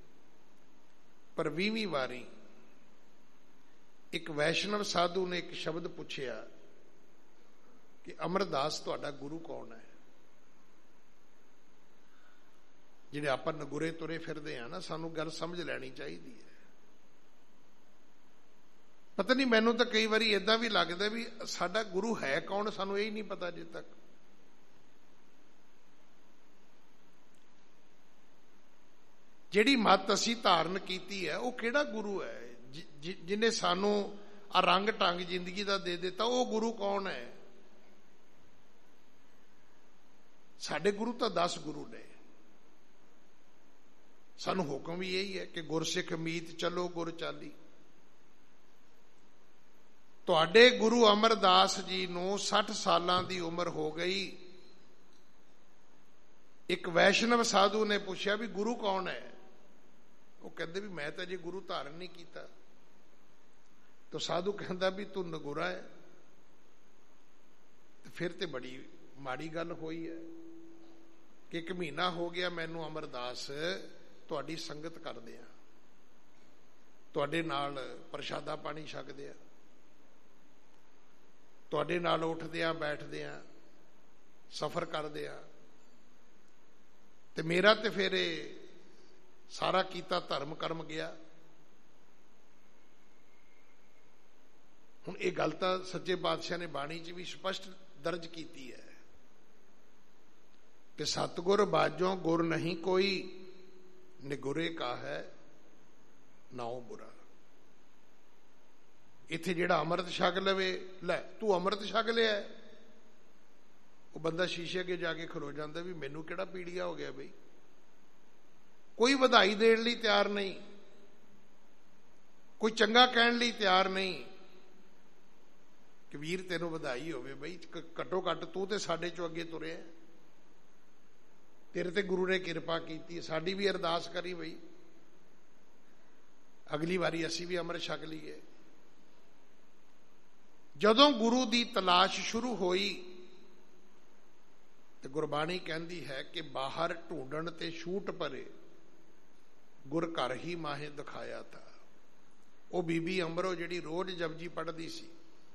ਪਰ ਵੀਹਵੀਂ ਵਾਰੀ ਇੱਕ ਵੈਸ਼ਨਵ ਸਾਧੂ ਨੇ ਇੱਕ ਸ਼ਬਦ ਪੁੱਛਿਆ ਕਿ ਅਮਰਦਾਸ ਤੁਹਾਡਾ ਗੁਰੂ ਕੌਣ ਹੈ? ਜਿਹੜੇ ਆਪਾਂ ਨਗੁਰੇ ਤੁਰੇ ਫਿਰਦੇ ਆ ਨਾ, ਸਾਨੂੰ ਗੱਲ ਸਮਝ ਲੈਣੀ ਚਾਹੀਦੀ ਹੈ। ਪਤਾ ਨਹੀਂ, ਮੈਨੂੰ ਤਾਂ ਕਈ ਵਾਰੀ ਏਦਾਂ ਵੀ ਲੱਗਦਾ ਵੀ ਸਾਡਾ ਗੁਰੂ ਹੈ ਕੌਣ, ਸਾਨੂੰ ਇਹ ਨਹੀਂ ਪਤਾ ਅਜੇ ਤੱਕ। ਜਿਹੜੀ ਮੱਤ ਅਸੀਂ ਧਾਰਨ ਕੀਤੀ ਹੈ ਉਹ ਕਿਹੜਾ ਗੁਰੂ ਹੈ? ਜਿਹਨੇ ਸਾਨੂੰ ਆ ਰੰਗ ਢੰਗ ਜ਼ਿੰਦਗੀ ਦਾ ਦੇ ਦਿੱਤਾ, ਉਹ ਗੁਰੂ ਕੌਣ ਹੈ? ਸਾਡੇ ਗੁਰੂ ਤਾਂ ਦਸ ਗੁਰੂ ਨੇ। ਸਾਨੂੰ ਹੁਕਮ ਵੀ ਇਹੀ ਹੈ ਕਿ ਗੁਰਸਿੱਖ ਮੀਤ ਚਲੋ ਗੁਰ ਚਾਲੀ। ਤੁਹਾਡੇ ਗੁਰੂ ਅਮਰਦਾਸ ਜੀ ਨੂੰ ਸੱਠ ਸਾਲਾਂ ਦੀ ਉਮਰ ਹੋ ਗਈ। ਇੱਕ ਵੈਸ਼ਨਵ ਸਾਧੂ ਨੇ ਪੁੱਛਿਆ ਵੀ ਗੁਰੂ ਕੌਣ ਹੈ? ਉਹ ਕਹਿੰਦੇ ਵੀ ਮੈਂ ਤਾਂ ਜੇ ਗੁਰੂ ਧਾਰਨ ਨਹੀਂ ਕੀਤਾ। ਤਾਂ ਸਾਧੂ ਕਹਿੰਦਾ ਵੀ ਤੂੰ ਨਗੁਰਾ ਹੈ। ਤੇ ਫਿਰ ਤੇ ਬੜੀ ਮਾੜੀ ਗੱਲ ਹੋਈ ਹੈ ਕਿ ਇੱਕ ਮਹੀਨਾ ਹੋ ਗਿਆ ਮੈਨੂੰ ਅਮਰਦਾਸ ਤੁਹਾਡੀ ਸੰਗਤ ਕਰਦੇ ਆ, ਤੁਹਾਡੇ ਨਾਲ ਪ੍ਰਸ਼ਾਦਾ ਪਾਣੀ ਛਕਦੇ ਆ, ਤੁਹਾਡੇ ਨਾਲ ਉੱਠਦੇ ਆ ਬੈਠਦੇ ਆ, ਸਫ਼ਰ ਕਰਦੇ ਆ, ਤੇ ਮੇਰਾ ਤੇ ਫਿਰ ਇਹ ਸਾਰਾ ਕੀਤਾ ਧਰਮ ਕਰਮ ਗਿਆ। ਹੁਣ ਇਹ ਗੱਲ ਤਾਂ ਸੱਚੇ ਪਾਤਸ਼ਾਹ ਨੇ ਬਾਣੀ 'ਚ ਵੀ ਸਪਸ਼ਟ ਦਰਜ ਕੀਤੀ ਹੈ ਕਿ ਸਤਿਗੁਰ ਬਾਝੋਂ ਗੁਰ ਨਹੀਂ ਕੋਈ, ਨਿਗੁਰੇ ਕਾ ਹੈ ਨਾਉ ਬੁਰਾ। ਇੱਥੇ ਜਿਹੜਾ ਅੰਮ੍ਰਿਤ ਛਕ ਲਵੇ, ਲੈ ਤੂੰ ਅੰਮ੍ਰਿਤ ਛਕ ਲਿਆ, ਉਹ ਬੰਦਾ ਸ਼ੀਸ਼ੇ ਅੱਗੇ ਜਾ ਕੇ ਖਲੋ ਜਾਂਦਾ ਵੀ ਮੈਨੂੰ ਕਿਹੜਾ ਪੀੜੀਆ ਹੋ ਗਿਆ ਬਈ। ਕੋਈ ਵਧਾਈ ਦੇਣ ਲਈ ਤਿਆਰ ਨਹੀਂ, ਕੋਈ ਚੰਗਾ ਕਹਿਣ ਲਈ ਤਿਆਰ ਨਹੀਂ ਕਿ ਵੀਰ ਤੈਨੂੰ ਵਧਾਈ ਹੋਵੇ ਬਈ, ਘੱਟੋ ਘੱਟ ਤੂੰ ਤੇ ਸਾਡੇ ਚੋਂ ਅੱਗੇ ਤੁਰਿਆ, ਤੇਰੇ ਤੇ ਗੁਰੂ ਨੇ ਕਿਰਪਾ ਕੀਤੀ। ਸਾਡੀ ਵੀ ਅਰਦਾਸ ਕਰੀ ਬਈ ਅਗਲੀ ਵਾਰੀ ਅਸੀਂ ਵੀ ਅੰਮ੍ਰਿਤ ਛਕ ਲਈਏ। ਜਦੋਂ ਗੁਰੂ ਦੀ ਤਲਾਸ਼ ਸ਼ੁਰੂ ਹੋਈ ਤੇ ਗੁਰਬਾਣੀ ਕਹਿੰਦੀ ਹੈ ਕਿ ਬਾਹਰ ਢੂੰਡਣ ਤੇ ਛੂਟ ਪਰੇ, ਗੁਰ ਘਰ ਹੀ ਮਾਹੇ ਦਿਖਾਇਆ ਤਾ। ਉਹ ਬੀਬੀ ਅੰਬਰੋ ਜਿਹੜੀ ਰੋਜ਼ ਜਪਜੀ ਪੜ੍ਹਦੀ ਸੀ,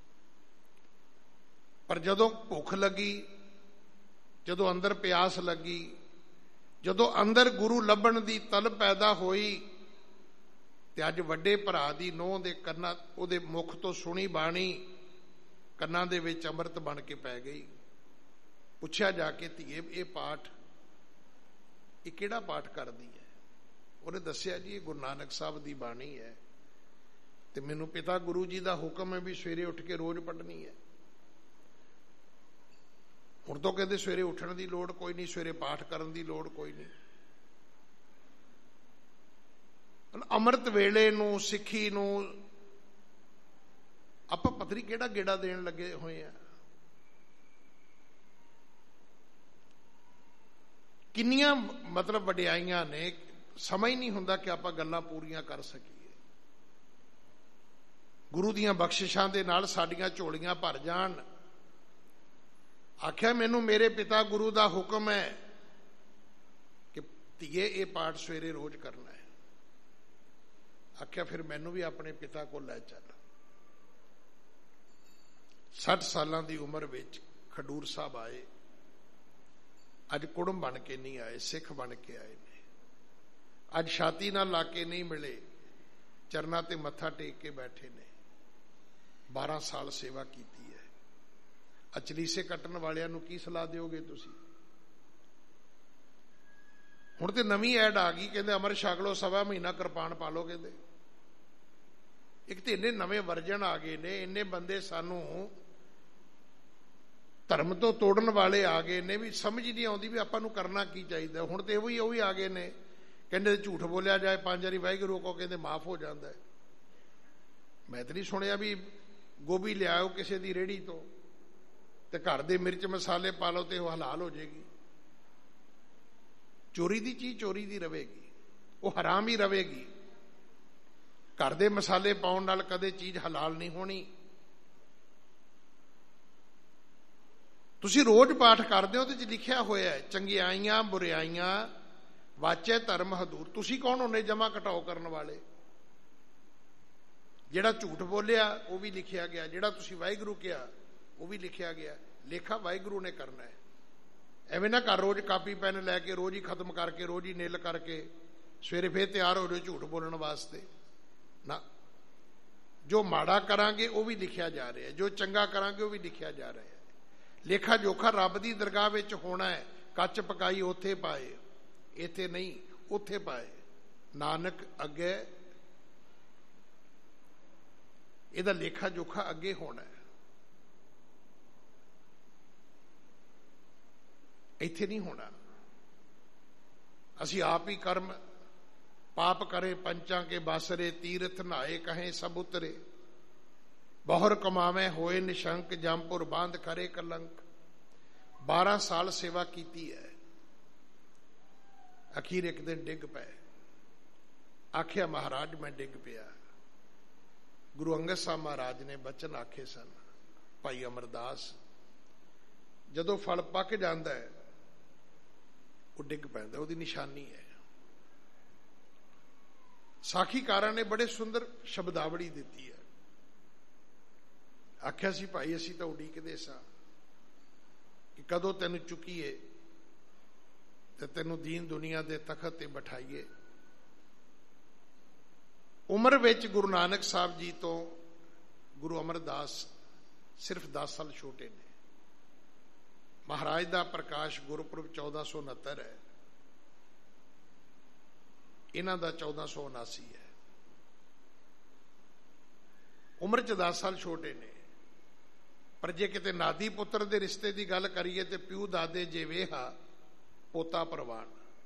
ਪਰ ਜਦੋਂ ਭੁੱਖ ਲੱਗੀ, ਜਦੋਂ ਅੰਦਰ ਪਿਆਸ ਲੱਗੀ, ਜਦੋਂ ਅੰਦਰ ਗੁਰੂ ਲੱਭਣ ਦੀ ਤਲਬ ਪੈਦਾ ਹੋਈ, ਤੇ ਅੱਜ ਵੱਡੇ ਭਰਾ ਦੀ ਨੂੰਹ ਦੇ ਕੰਨਾਂ, ਉਹਦੇ ਮੁਖ ਤੋਂ ਸੁਣੀ ਬਾਣੀ ਕੰਨਾਂ ਦੇ ਵਿੱਚ ਅੰਮ੍ਰਿਤ ਬਣ ਕੇ ਪੈ ਗਈ। ਪੁੱਛਿਆ ਜਾ ਕੇ, ਧੀਏ ਇਹ ਪਾਠ ਇਹ ਕਿਹੜਾ ਪਾਠ ਕਰਦੀ ਹੈ? ਉਹਨੇ ਦੱਸਿਆ ਜੀ ਇਹ ਗੁਰੂ ਨਾਨਕ ਸਾਹਿਬ ਦੀ ਬਾਣੀ ਹੈ, ਤੇ ਮੈਨੂੰ ਪਿਤਾ ਗੁਰੂ ਜੀ ਦਾ ਹੁਕਮ ਹੈ ਵੀ ਸਵੇਰੇ ਉੱਠ ਕੇ ਰੋਜ਼ ਪੜ੍ਹਨੀ ਹੈ। ਹੁਣ ਤੋਂ ਕਹਿੰਦੇ ਸਵੇਰੇ ਉੱਠਣ ਦੀ ਲੋੜ ਕੋਈ ਨਹੀਂ, ਸਵੇਰੇ ਪਾਠ ਕਰਨ ਦੀ ਲੋੜ ਕੋਈ ਨਹੀਂ। ਅੰਮ੍ਰਿਤ ਵੇਲੇ ਨੂੰ, ਸਿੱਖੀ ਨੂੰ ਆਪਾਂ ਪਤਾ ਨਹੀਂ ਕਿਹੜਾ ਗੇੜਾ ਦੇਣ ਲੱਗੇ ਹੋਏ ਆ। ਕਿੰਨੀਆਂ ਮਤਲਬ ਵਡਿਆਈਆਂ ਨੇ, ਸਮਾਂ ਹੀ ਨਹੀਂ ਹੁੰਦਾ ਕਿ ਆਪਾਂ ਗੱਲਾਂ ਪੂਰੀਆਂ ਕਰ ਸਕੀਏ। ਗੁਰੂ ਦੀਆਂ ਬਖਸ਼ਿਸ਼ਾਂ ਦੇ ਨਾਲ ਸਾਡੀਆਂ ਝੋਲੀਆਂ ਭਰ ਜਾਣ। ਆਖਿਆ ਮੈਨੂੰ ਮੇਰੇ ਪਿਤਾ ਗੁਰੂ ਦਾ ਹੁਕਮ ਹੈ ਕਿ ਧੀਏ ਇਹ ਪਾਠ ਸਵੇਰੇ ਰੋਜ਼ ਕਰਨਾ ਹੈ। ਆਖਿਆ ਫਿਰ ਮੈਨੂੰ ਵੀ ਆਪਣੇ ਪਿਤਾ ਕੋਲ ਲੈ ਚੱਲ। ਸੱਠ ਸਾਲਾਂ ਦੀ ਉਮਰ ਵਿੱਚ ਖਡੂਰ ਸਾਹਿਬ ਆਏ। ਅੱਜ ਕੁੜਮ ਬਣ ਕੇ ਨਹੀਂ ਆਏ, ਸਿੱਖ ਬਣ ਕੇ ਆਏ ਨੇ। ਅੱਜ ਛਾਤੀ ਨਾਲ ਲਾ ਕੇ ਨਹੀਂ ਮਿਲੇ, ਚਰਨਾਂ ਤੇ ਮੱਥਾ ਟੇਕ ਕੇ ਬੈਠੇ ਨੇ। ਬਾਰਾਂ ਸਾਲ ਸੇਵਾ ਕੀਤੀ ਹੈ। ਅਚਲੀਸੇ ਕੱਟਣ ਵਾਲਿਆਂ ਨੂੰ ਕੀ ਸਲਾਹ ਦਿਓਗੇ ਤੁਸੀਂ? ਹੁਣ ਤੇ ਨਵੀਂ ਐਡ ਆ ਗਈ, ਕਹਿੰਦੇ ਅਮਰ ਛਕ ਲਓ, ਸਵਾ ਮਹੀਨਾ ਕਿਰਪਾਨ ਪਾ ਲਓ। ਕਹਿੰਦੇ ਇੱਕ ਤੇ ਇੰਨੇ ਨਵੇਂ ਵਰਜਨ ਆ ਗਏ ਨੇ, ਇੰਨੇ ਬੰਦੇ ਸਾਨੂੰ ਧਰਮ ਤੋਂ ਤੋੜਨ ਵਾਲੇ ਆ ਗਏ ਨੇ ਵੀ ਸਮਝ ਨਹੀਂ ਆਉਂਦੀ ਵੀ ਆਪਾਂ ਨੂੰ ਕਰਨਾ ਕੀ ਚਾਹੀਦਾ। ਹੁਣ ਤੇ ਉਹ ਵੀ ਉਹ ਵੀ ਆ ਗਏ ਨੇ, ਕਹਿੰਦੇ ਝੂਠ ਬੋਲਿਆ ਜਾਏ ਪੰਜ ਵਾਰੀ ਵਾਹਿਗੁਰੂ ਕਹੋ, ਕਹਿੰਦੇ ਮਾਫ ਹੋ ਜਾਂਦਾ ਹੈ। ਮੈਂ ਤਾਂ ਨਹੀਂ ਸੁਣਿਆ ਵੀ ਗੋਭੀ ਲਿਆਓ ਕਿਸੇ ਦੀ ਰੇਹੜੀ ਤੋਂ ਤੇ ਘਰ ਦੇ ਮਿਰਚ ਮਸਾਲੇ ਪਾ ਲਓ ਤੇ ਉਹ ਹਲਾਲ ਹੋ ਜਾਏਗੀ। ਚੋਰੀ ਦੀ ਚੀਜ਼ ਚੋਰੀ ਦੀ ਰਵੇਗੀ, ਉਹ ਹਰਾਮ ਹੀ ਰਵੇਗੀ। ਘਰ ਦੇ ਮਸਾਲੇ ਪਾਉਣ ਨਾਲ ਕਦੇ ਚੀਜ਼ ਹਲਾਲ ਨਹੀਂ ਹੋਣੀ। ਤੁਸੀਂ ਰੋਜ਼ ਪਾਠ ਕਰਦੇ ਹੋ, ਉਹਦੇ ਚ ਲਿਖਿਆ ਹੋਇਆ ਹੈ ਚੰਗਿਆਈਆਂ ਬੁਰਿਆਈਆਂ ਵਾਚੇ ਧਰਮ ਹਦੂਰ। ਤੁਸੀਂ ਕੌਣ ਹੁੰਦੇ ਜਮਾ ਘਟਾਓ ਕਰਨ ਵਾਲੇ? ਜਿਹੜਾ ਝੂਠ ਬੋਲਿਆ ਉਹ ਵੀ ਲਿਖਿਆ ਗਿਆ, ਜਿਹੜਾ ਤੁਸੀਂ ਵਾਹਿਗੁਰੂ ਕਿਹਾ ਉਹ ਵੀ ਲਿਖਿਆ ਗਿਆ। ਲੇਖਾ ਵਾਹਿਗੁਰੂ ਨੇ ਕਰਨਾ ਹੈ। ਐਵੇਂ ਨਾ ਕਰ ਰੋਜ਼ ਕਾਪੀ ਪੈਨ ਲੈ ਕੇ ਰੋਜ਼ ਹੀ ਖਤਮ ਕਰਕੇ ਰੋਜ਼ ਹੀ ਨਿਲ ਕਰਕੇ ਸਵੇਰੇ ਫੇਰ ਤਿਆਰ ਹੋ ਜਾਓ ਝੂਠ ਬੋਲਣ ਵਾਸਤੇ। ਨਾ, ਜੋ ਮਾੜਾ ਕਰਾਂਗੇ ਉਹ ਵੀ ਲਿਖਿਆ ਜਾ ਰਿਹਾ ਹੈ, ਜੋ ਚੰਗਾ ਕਰਾਂਗੇ ਉਹ ਵੀ ਲਿਖਿਆ ਜਾ ਰਿਹਾ ਹੈ। ਲੇਖਾ ਜੋਖਾ ਰੱਬ ਦੀ ਦਰਗਾਹ ਵਿੱਚ ਹੋਣਾ ਹੈ। ਕੱਚ ਪਕਾਈ ਉੱਥੇ ਪਾਏ, ਇੱਥੇ ਨਹੀਂ ਉੱਥੇ ਪਾਏ। ਨਾਨਕ ਅੱਗੇ ਇਹਦਾ ਲੇਖਾ ਜੋਖਾ ਅੱਗੇ ਹੋਣਾ ਹੈ, ਇੱਥੇ ਨਹੀਂ ਹੋਣਾ। ਅਸੀਂ ਆਪ ਹੀ ਕਰਮ ਪਾਪ ਕਰੇ ਪੰਚਾਂ ਕੇ ਬਾਸਰੇ, ਤੀਰਥ ਨਹਾਏ ਕਹੇ ਸਭ ਉਤਰੇ। ਬਹੁਰ ਕਮਾਵੇਂ ਹੋਏ ਨਿਸ਼ੰਕ, ਜੰਪੁਰ ਬਾਂਧ ਕਰੇ ਕਲੰਕ। ਬਾਰਾਂ ਸਾਲ ਸੇਵਾ ਕੀਤੀ ਹੈ। ਅਖੀਰ ਇੱਕ ਦਿਨ ਡਿੱਗ ਪਏ। ਆਖਿਆ ਮਹਾਰਾਜ ਮੈਂ ਡਿੱਗ ਪਿਆ। ਗੁਰੂ ਅੰਗਦ ਸਾਹਿਬ ਮਹਾਰਾਜ ਨੇ ਬਚਨ ਆਖੇ ਸਨ। ਭਾਈ ਅਮਰਦਾਸ ਜਦੋਂ ਫਲ ਪੱਕ ਜਾਂਦਾ ਹੈ ਉਹ ਡਿੱਗ ਪੈਂਦਾ, ਉਹਦੀ ਨਿਸ਼ਾਨੀ ਹੈ। ਸਾਖੀਕਾਰਾਂ ਨੇ ਬੜੇ ਸੁੰਦਰ ਸ਼ਬਦਾਵਲੀ ਦਿੱਤੀ ਹੈ। ਆਖਿਆ ਸੀ ਭਾਈ ਅਸੀਂ ਤਾਂ ਉਡੀਕਦੇ ਸਾਂ ਕਿ ਕਦੋਂ ਤੈਨੂੰ ਚੁੱਕੀਏ ਤੇ ਤੈਨੂੰ ਦੀਨ ਦੁਨੀਆ ਦੇ ਤਖਤ ਤੇ ਬਿਠਾਈਏ। ਉਮਰ ਵਿੱਚ ਗੁਰੂ ਨਾਨਕ ਸਾਹਿਬ ਜੀ ਤੋਂ ਗੁਰੂ ਅਮਰਦਾਸ ਸਿਰਫ ਦਸ ਸਾਲ ਛੋਟੇ ਨੇ। ਮਹਾਰਾਜ ਦਾ ਪ੍ਰਕਾਸ਼ ਗੁਰਪੁਰਬ ਚੌਦਾਂ ਸੌ ਉਨੱਤਰ ਹੈ, ਇਹਨਾਂ ਦਾ ਚੌਦਾਂ ਸੌ ਉਨਾਸੀ ਹੈ। ਉਮਰ ਚ ਦਸ ਸਾਲ ਛੋਟੇ ਨੇ। ਪਰ ਜੇ ਕਿਤੇ ਨਾਦੀ ਪੁੱਤਰ ਦੇ ਰਿਸ਼ਤੇ ਦੀ ਗੱਲ ਕਰੀਏ ਤੇ ਪਿਓ ਦਾਦੇ ਜਿਵੇਹਾ ਪੋਤਾ ਪ੍ਰਵਾਨ।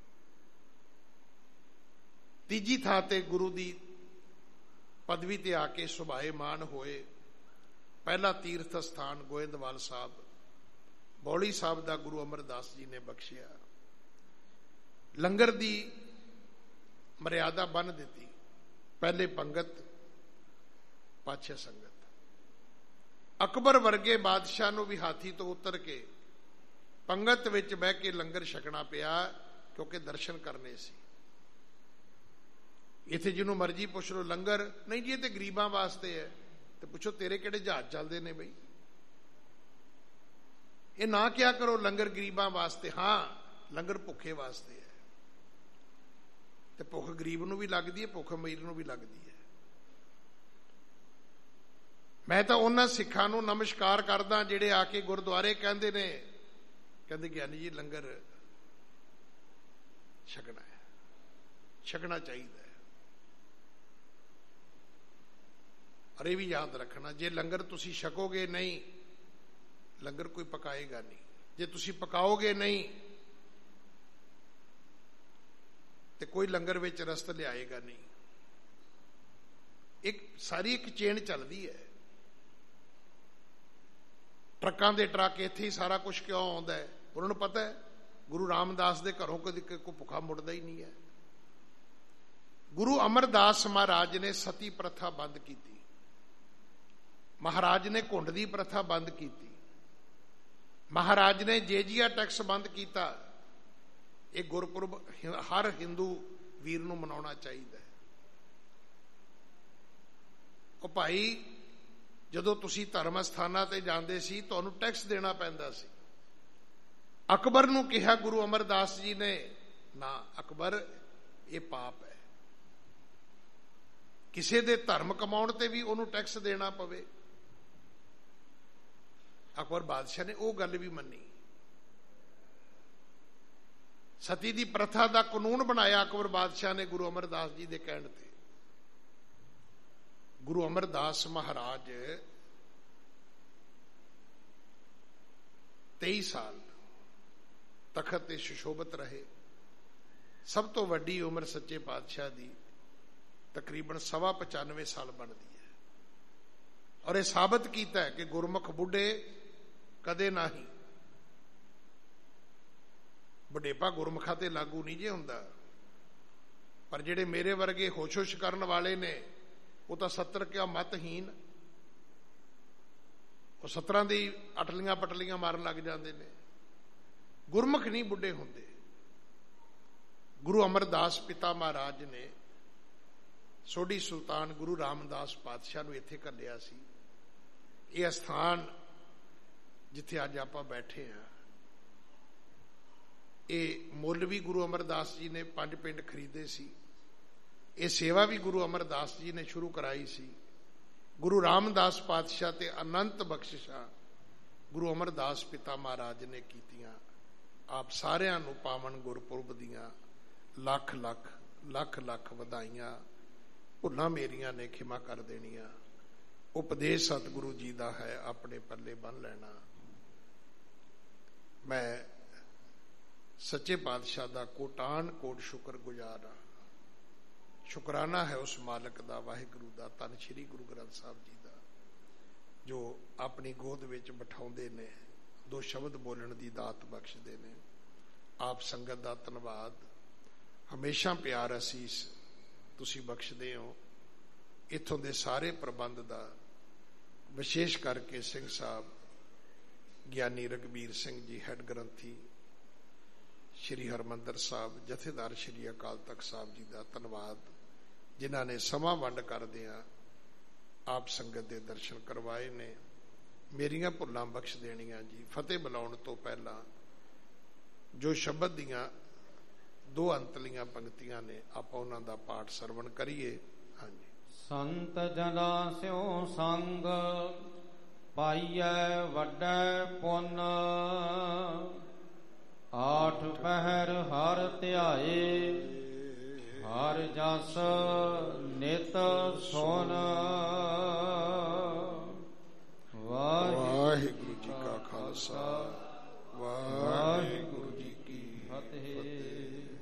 ਤੀਜੀ ਥਾਂ ਤੇ ਗੁਰੂ ਦੀ ਪਦਵੀ ਤੇ ਆ ਕੇ ਸੁਭਾਏਮਾਨ ਹੋਏ। ਪਹਿਲਾ ਤੀਰਥ ਸਥਾਨ ਗੋਇੰਦਵਾਲ ਸਾਹਿਬ ਬੌਲੀ ਸਾਹਿਬ ਦਾ ਗੁਰੂ ਅਮਰਦਾਸ ਜੀ ਨੇ ਬਖਸ਼ਿਆ। ਲੰਗਰ ਦੀ ਮਰਿਆਦਾ ਬੰਨ ਦਿੱਤੀ। ਪਹਿਲੇ ਪੰਗਤ ਪਾਛੇ ਸੰਗਤ। ਅਕਬਰ ਵਰਗੇ ਬਾਦਸ਼ਾਹ ਨੂੰ ਵੀ ਹਾਥੀ ਤੋਂ ਉਤਰ ਕੇ ਪੰਗਤ ਵਿੱਚ ਬਹਿ ਕੇ ਲੰਗਰ ਛਕਣਾ ਪਿਆ, ਕਿਉਂਕਿ ਦਰਸ਼ਨ ਕਰਨੇ ਸੀ। ਇੱਥੇ ਜਿਹਨੂੰ ਮਰਜ਼ੀ ਪੁੱਛ ਲਓ ਲੰਗਰ ਨਹੀਂ ਜੀ ਇਹ ਤੇ ਗਰੀਬਾਂ ਵਾਸਤੇ ਹੈ, ਤੇ ਪੁੱਛੋ ਤੇਰੇ ਕਿਹੜੇ ਜਹਾਜ਼ ਚੱਲਦੇ ਨੇ ਬਈ? ਇਹ ਨਾ ਕਿਹਾ ਕਰੋ ਲੰਗਰ ਗਰੀਬਾਂ ਵਾਸਤੇ। ਹਾਂ, ਲੰਗਰ ਭੁੱਖੇ ਵਾਸਤੇ ਹੈ, ਤੇ ਭੁੱਖ ਗਰੀਬ ਨੂੰ ਵੀ ਲੱਗਦੀ ਹੈ, ਭੁੱਖ ਅਮੀਰ ਨੂੰ ਵੀ ਲੱਗਦੀ ਹੈ। ਮੈਂ ਤਾਂ ਉਹਨਾਂ ਸਿੱਖਾਂ ਨੂੰ ਨਮਸਕਾਰ ਕਰਦਾ ਜਿਹੜੇ ਆ ਕੇ ਗੁਰਦੁਆਰੇ ਕਹਿੰਦੇ ਨੇ, ਕਹਿੰਦੇ ਗਿਆਨੀ ਜੀ ਲੰਗਰ ਛਕਣਾ ਹੈ, ਛਕਣਾ ਚਾਹੀਦਾ ਹੈ। ਔਰ ਇਹ ਵੀ ਯਾਦ ਰੱਖਣਾ, ਜੇ ਲੰਗਰ ਤੁਸੀਂ ਛਕੋਗੇ ਨਹੀਂ, ਲੰਗਰ ਕੋਈ ਪਕਾਏਗਾ ਨਹੀਂ। ਜੇ ਤੁਸੀਂ ਪਕਾਓਗੇ ਨਹੀਂ ਤੇ ਕੋਈ ਲੰਗਰ ਵਿੱਚ ਰਸਤ ਲਿਆਏਗਾ ਨਹੀਂ। ਇੱਕ ਸਾਰੀ ਇੱਕ ਚੇਨ ਚੱਲਦੀ ਹੈ। ਟਰੱਕਾਂ ਦੇ ਟਰੱਕ ਇੱਥੇ ਹੀ ਸਾਰਾ ਕੁਝ ਕਿਉਂ ਆਉਂਦਾ ਹੈ? ਉਹਨਾਂ ਨੂੰ ਪਤਾ ਹੈ ਗੁਰੂ ਰਾਮਦਾਸ ਦੇ ਘਰੋਂ ਕਦੇ ਕੋਈ ਭੁੱਖਾ ਮੁੜਦਾ ਹੀ ਨਹੀਂ ਹੈ। ਗੁਰੂ ਅਮਰਦਾਸ ਮਹਾਰਾਜ ਨੇ ਸਤੀ ਪ੍ਰਥਾ ਬੰਦ ਕੀਤੀ। ਮਹਾਰਾਜ ਨੇ ਘੁੰਡ ਦੀ ਪ੍ਰਥਾ ਬੰਦ ਕੀਤੀ। ਮਹਾਰਾਜ ਨੇ ਜੇਜੀਆ ਟੈਕਸ ਬੰਦ ਕੀਤਾ। ਇਹ ਗੁਰਪੁਰਬ ਹਰ ਹਿੰਦੂ ਵੀਰ ਨੂੰ ਮਨਾਉਣਾ ਚਾਹੀਦਾ ਹੈ। ਉਹ ਭਾਈ ਜਦੋਂ ਤੁਸੀਂ ਧਰਮ ਸਥਾਨਾਂ ਤੇ ਜਾਂਦੇ ਸੀ ਤੁਹਾਨੂੰ ਟੈਕਸ ਦੇਣਾ ਪੈਂਦਾ ਸੀ। ਅਕਬਰ ਨੂੰ ਕਿਹਾ ਗੁਰੂ ਅਮਰਦਾਸ ਜੀ ਨੇ, ਨਾ ਅਕਬਰ ਇਹ ਪਾਪ ਹੈ, ਕਿਸੇ ਦੇ ਧਰਮ ਕਮਾਉਣ ਤੇ ਵੀ ਉਹਨੂੰ ਟੈਕਸ ਦੇਣਾ ਪਵੇ। ਅਕਬਰ ਬਾਦਸ਼ਾਹ ਨੇ ਉਹ ਗੱਲ ਵੀ ਮੰਨੀ। ਸਤੀ ਦੀ ਪ੍ਰਥਾ ਦਾ ਕਾਨੂੰਨ ਬਣਾਇਆ ਅਕਬਰ ਬਾਦਸ਼ਾਹ ਨੇ ਗੁਰੂ ਅਮਰਦਾਸ ਜੀ ਦੇ ਕਹਿਣ ਤੇ। ਗੁਰੂ ਅਮਰਦਾਸ ਮਹਾਰਾਜ ਤੇਈ ਸਾਲ ਤਖਤ ਤੇ ਸੁਸ਼ੋਭਿਤ ਰਹੇ। ਸਭ ਤੋਂ ਵੱਡੀ ਉਮਰ ਸੱਚੇ ਪਾਤਸ਼ਾਹ ਦੀ ਤਕਰੀਬਨ ਸਵਾ ਪਚਾਨਵੇਂ ਸਾਲ ਬਣਦੀ ਹੈ। ਔਰ ਇਹ ਸਾਬਤ ਕੀਤਾ ਹੈ ਕਿ ਗੁਰਮੁਖ ਬੁੱਢੇ ਕਦੇ ਨਹੀਂ। ਬੁਢੇਪਾ ਗੁਰਮੁਖਾਂ ਤੇ ਲਾਗੂ ਨਹੀਂ ਜੇ ਹੁੰਦਾ, ਪਰ ਜਿਹੜੇ ਮੇਰੇ ਵਰਗੇ ਹੋਸ਼-ਹੋਸ਼ ਕਰਨ ਵਾਲੇ ਨੇ ਉਹ ਤਾਂ ਸੱਤਰ ਕਿਆ ਮਤਹੀਨ, ਉਹ ਸੱਤਰਾਂ ਦੀ ਅਟਲੀਆਂ ਪਟਲੀਆਂ ਮਾਰਨ ਲੱਗ ਜਾਂਦੇ ਨੇ। ਗੁਰਮੁਖ ਨਹੀਂ ਬੁੱਢੇ ਹੁੰਦੇ। ਗੁਰੂ ਅਮਰਦਾਸ ਪਿਤਾ ਮਹਾਰਾਜ ਨੇ ਸੋਢੀ ਸੁਲਤਾਨ ਗੁਰੂ ਰਾਮਦਾਸ ਪਾਤਸ਼ਾਹ ਨੂੰ ਇੱਥੇ ਘੱਲਿਆ ਸੀ। ਇਹ ਅਸਥਾਨ ਜਿੱਥੇ ਅੱਜ ਆਪਾਂ ਬੈਠੇ ਹਾਂ, ਇਹ ਮੁੱਲ ਵੀ ਗੁਰੂ ਅਮਰਦਾਸ ਜੀ ਨੇ ਪੰਜ ਪਿੰਡ ਖਰੀਦੇ ਸੀ। ਇਹ ਸੇਵਾ ਵੀ ਗੁਰੂ ਅਮਰਦਾਸ ਜੀ ਨੇ ਸ਼ੁਰੂ ਕਰਾਈ ਸੀ। ਗੁਰੂ ਰਾਮਦਾਸ ਪਾਤਸ਼ਾਹ ਤੇ ਅਨੰਤ ਬਖਸ਼ਿਸ਼ਾਂ ਗੁਰੂ ਅਮਰਦਾਸ ਪਿਤਾ ਮਹਾਰਾਜ ਨੇ ਕੀਤੀਆਂ। ਆਪ ਸਾਰਿਆਂ ਨੂੰ ਪਾਵਨ ਗੁਰਪੁਰਬ ਦੀਆਂ ਲੱਖ ਲੱਖ ਲੱਖ ਲੱਖ ਵਧਾਈਆਂ। ਭੁੱਲਾਂ ਮੇਰੀਆਂ ਨੇ ਖਿਮਾ ਕਰ ਦੇਣੀਆਂ। ਉਪਦੇਸ਼ ਸਤਿਗੁਰੂ ਜੀ ਦਾ ਹੈ, ਆਪਣੇ ਪੱਲੇ ਬੰਨ ਲੈਣਾ। ਮੈਂ ਸੱਚੇ ਪਾਤਸ਼ਾਹ ਦਾ ਕੋਟਾਨ ਕੋਟ ਸ਼ੁਕਰ ਗੁਜ਼ਾਰ ਹਾਂ। ਸ਼ੁਕਰਾਨਾ ਹੈ ਉਸ ਮਾਲਕ ਦਾ, ਵਾਹਿਗੁਰੂ ਦਾ, ਧੰਨ ਸ਼੍ਰੀ ਗੁਰੂ ਗ੍ਰੰਥ ਸਾਹਿਬ ਜੀ ਦਾ, ਜੋ ਆਪਣੀ ਗੋਦ ਵਿੱਚ ਬਿਠਾਉਂਦੇ ਨੇ, ਦੋ ਸ਼ਬਦ ਬੋਲਣ ਦੀ ਦਾਤ ਬਖਸ਼ਦੇ ਨੇ। ਆਪ ਸੰਗਤ ਦਾ ਧੰਨਵਾਦ। ਹਮੇਸ਼ਾ ਪਿਆਰ ਅਸੀਸ ਤੁਸੀਂ ਬਖਸ਼ਦੇ ਹੋ। ਇੱਥੋਂ ਦੇ ਸਾਰੇ ਪ੍ਰਬੰਧ ਦਾ, ਵਿਸ਼ੇਸ਼ ਕਰਕੇ ਸਿੰਘ ਸਾਹਿਬ, ਗਿਆਨੀ ਰਘਬੀਰ ਸਿੰਘ ਜੀ ਹੈਡ ਗ੍ਰੰਥੀ, ਸ਼੍ਰੀ ਹਰਮੰਦਰ ਸਾਹਿਬ, ਜਥੇਦਾਰ ਸ਼੍ਰੀ ਅਕਾਲ ਤਖਤ ਸਾਹਿਬ ਜੀ ਦਾ ਧੰਨਵਾਦ, ਜਿਨ੍ਹਾਂ ਨੇ ਸਮਾਂ ਵੰਡ ਕਰਦਿਆਂ ਆਪ ਸੰਗਤ ਦੇ ਦਰਸ਼ਨ ਕਰਵਾਏ ਨੇ। ਮੇਰੀਆਂ ਭੁੱਲਾਂ ਬਖਸ਼ ਦੇਣੀਆਂ ਜੀ। ਫਤਿਹ ਬੁਲਾਉਣ ਤੋਂ ਪਹਿਲਾਂ ਜੋ ਸ਼ਬਦ ਦੀਆਂ ਦੋ ਅੰਤਲੀਆਂ ਪੰਕਤੀਆਂ ਨੇ, ਆਪਾਂ ਉਹਨਾਂ ਦਾ ਪਾਠ ਸਰਵਣ ਕਰੀਏ। ਹਾਂਜੀ। ਸੰਤ ਜਨਾਂ ਸਿਉ ਸੰਗ ਪਾਈਐ ਵੱਡੈ ਪੁੰਨ, ਆਠ ਪਹਿਰ ਹਰ ਧਿਆਏ, ਹਰ ਜਸ ਨਿਤ ਸੁਨ। ਵਾਹਿਗੁਰੂ ਜੀ ਕਾ ਖਾਲਸਾ,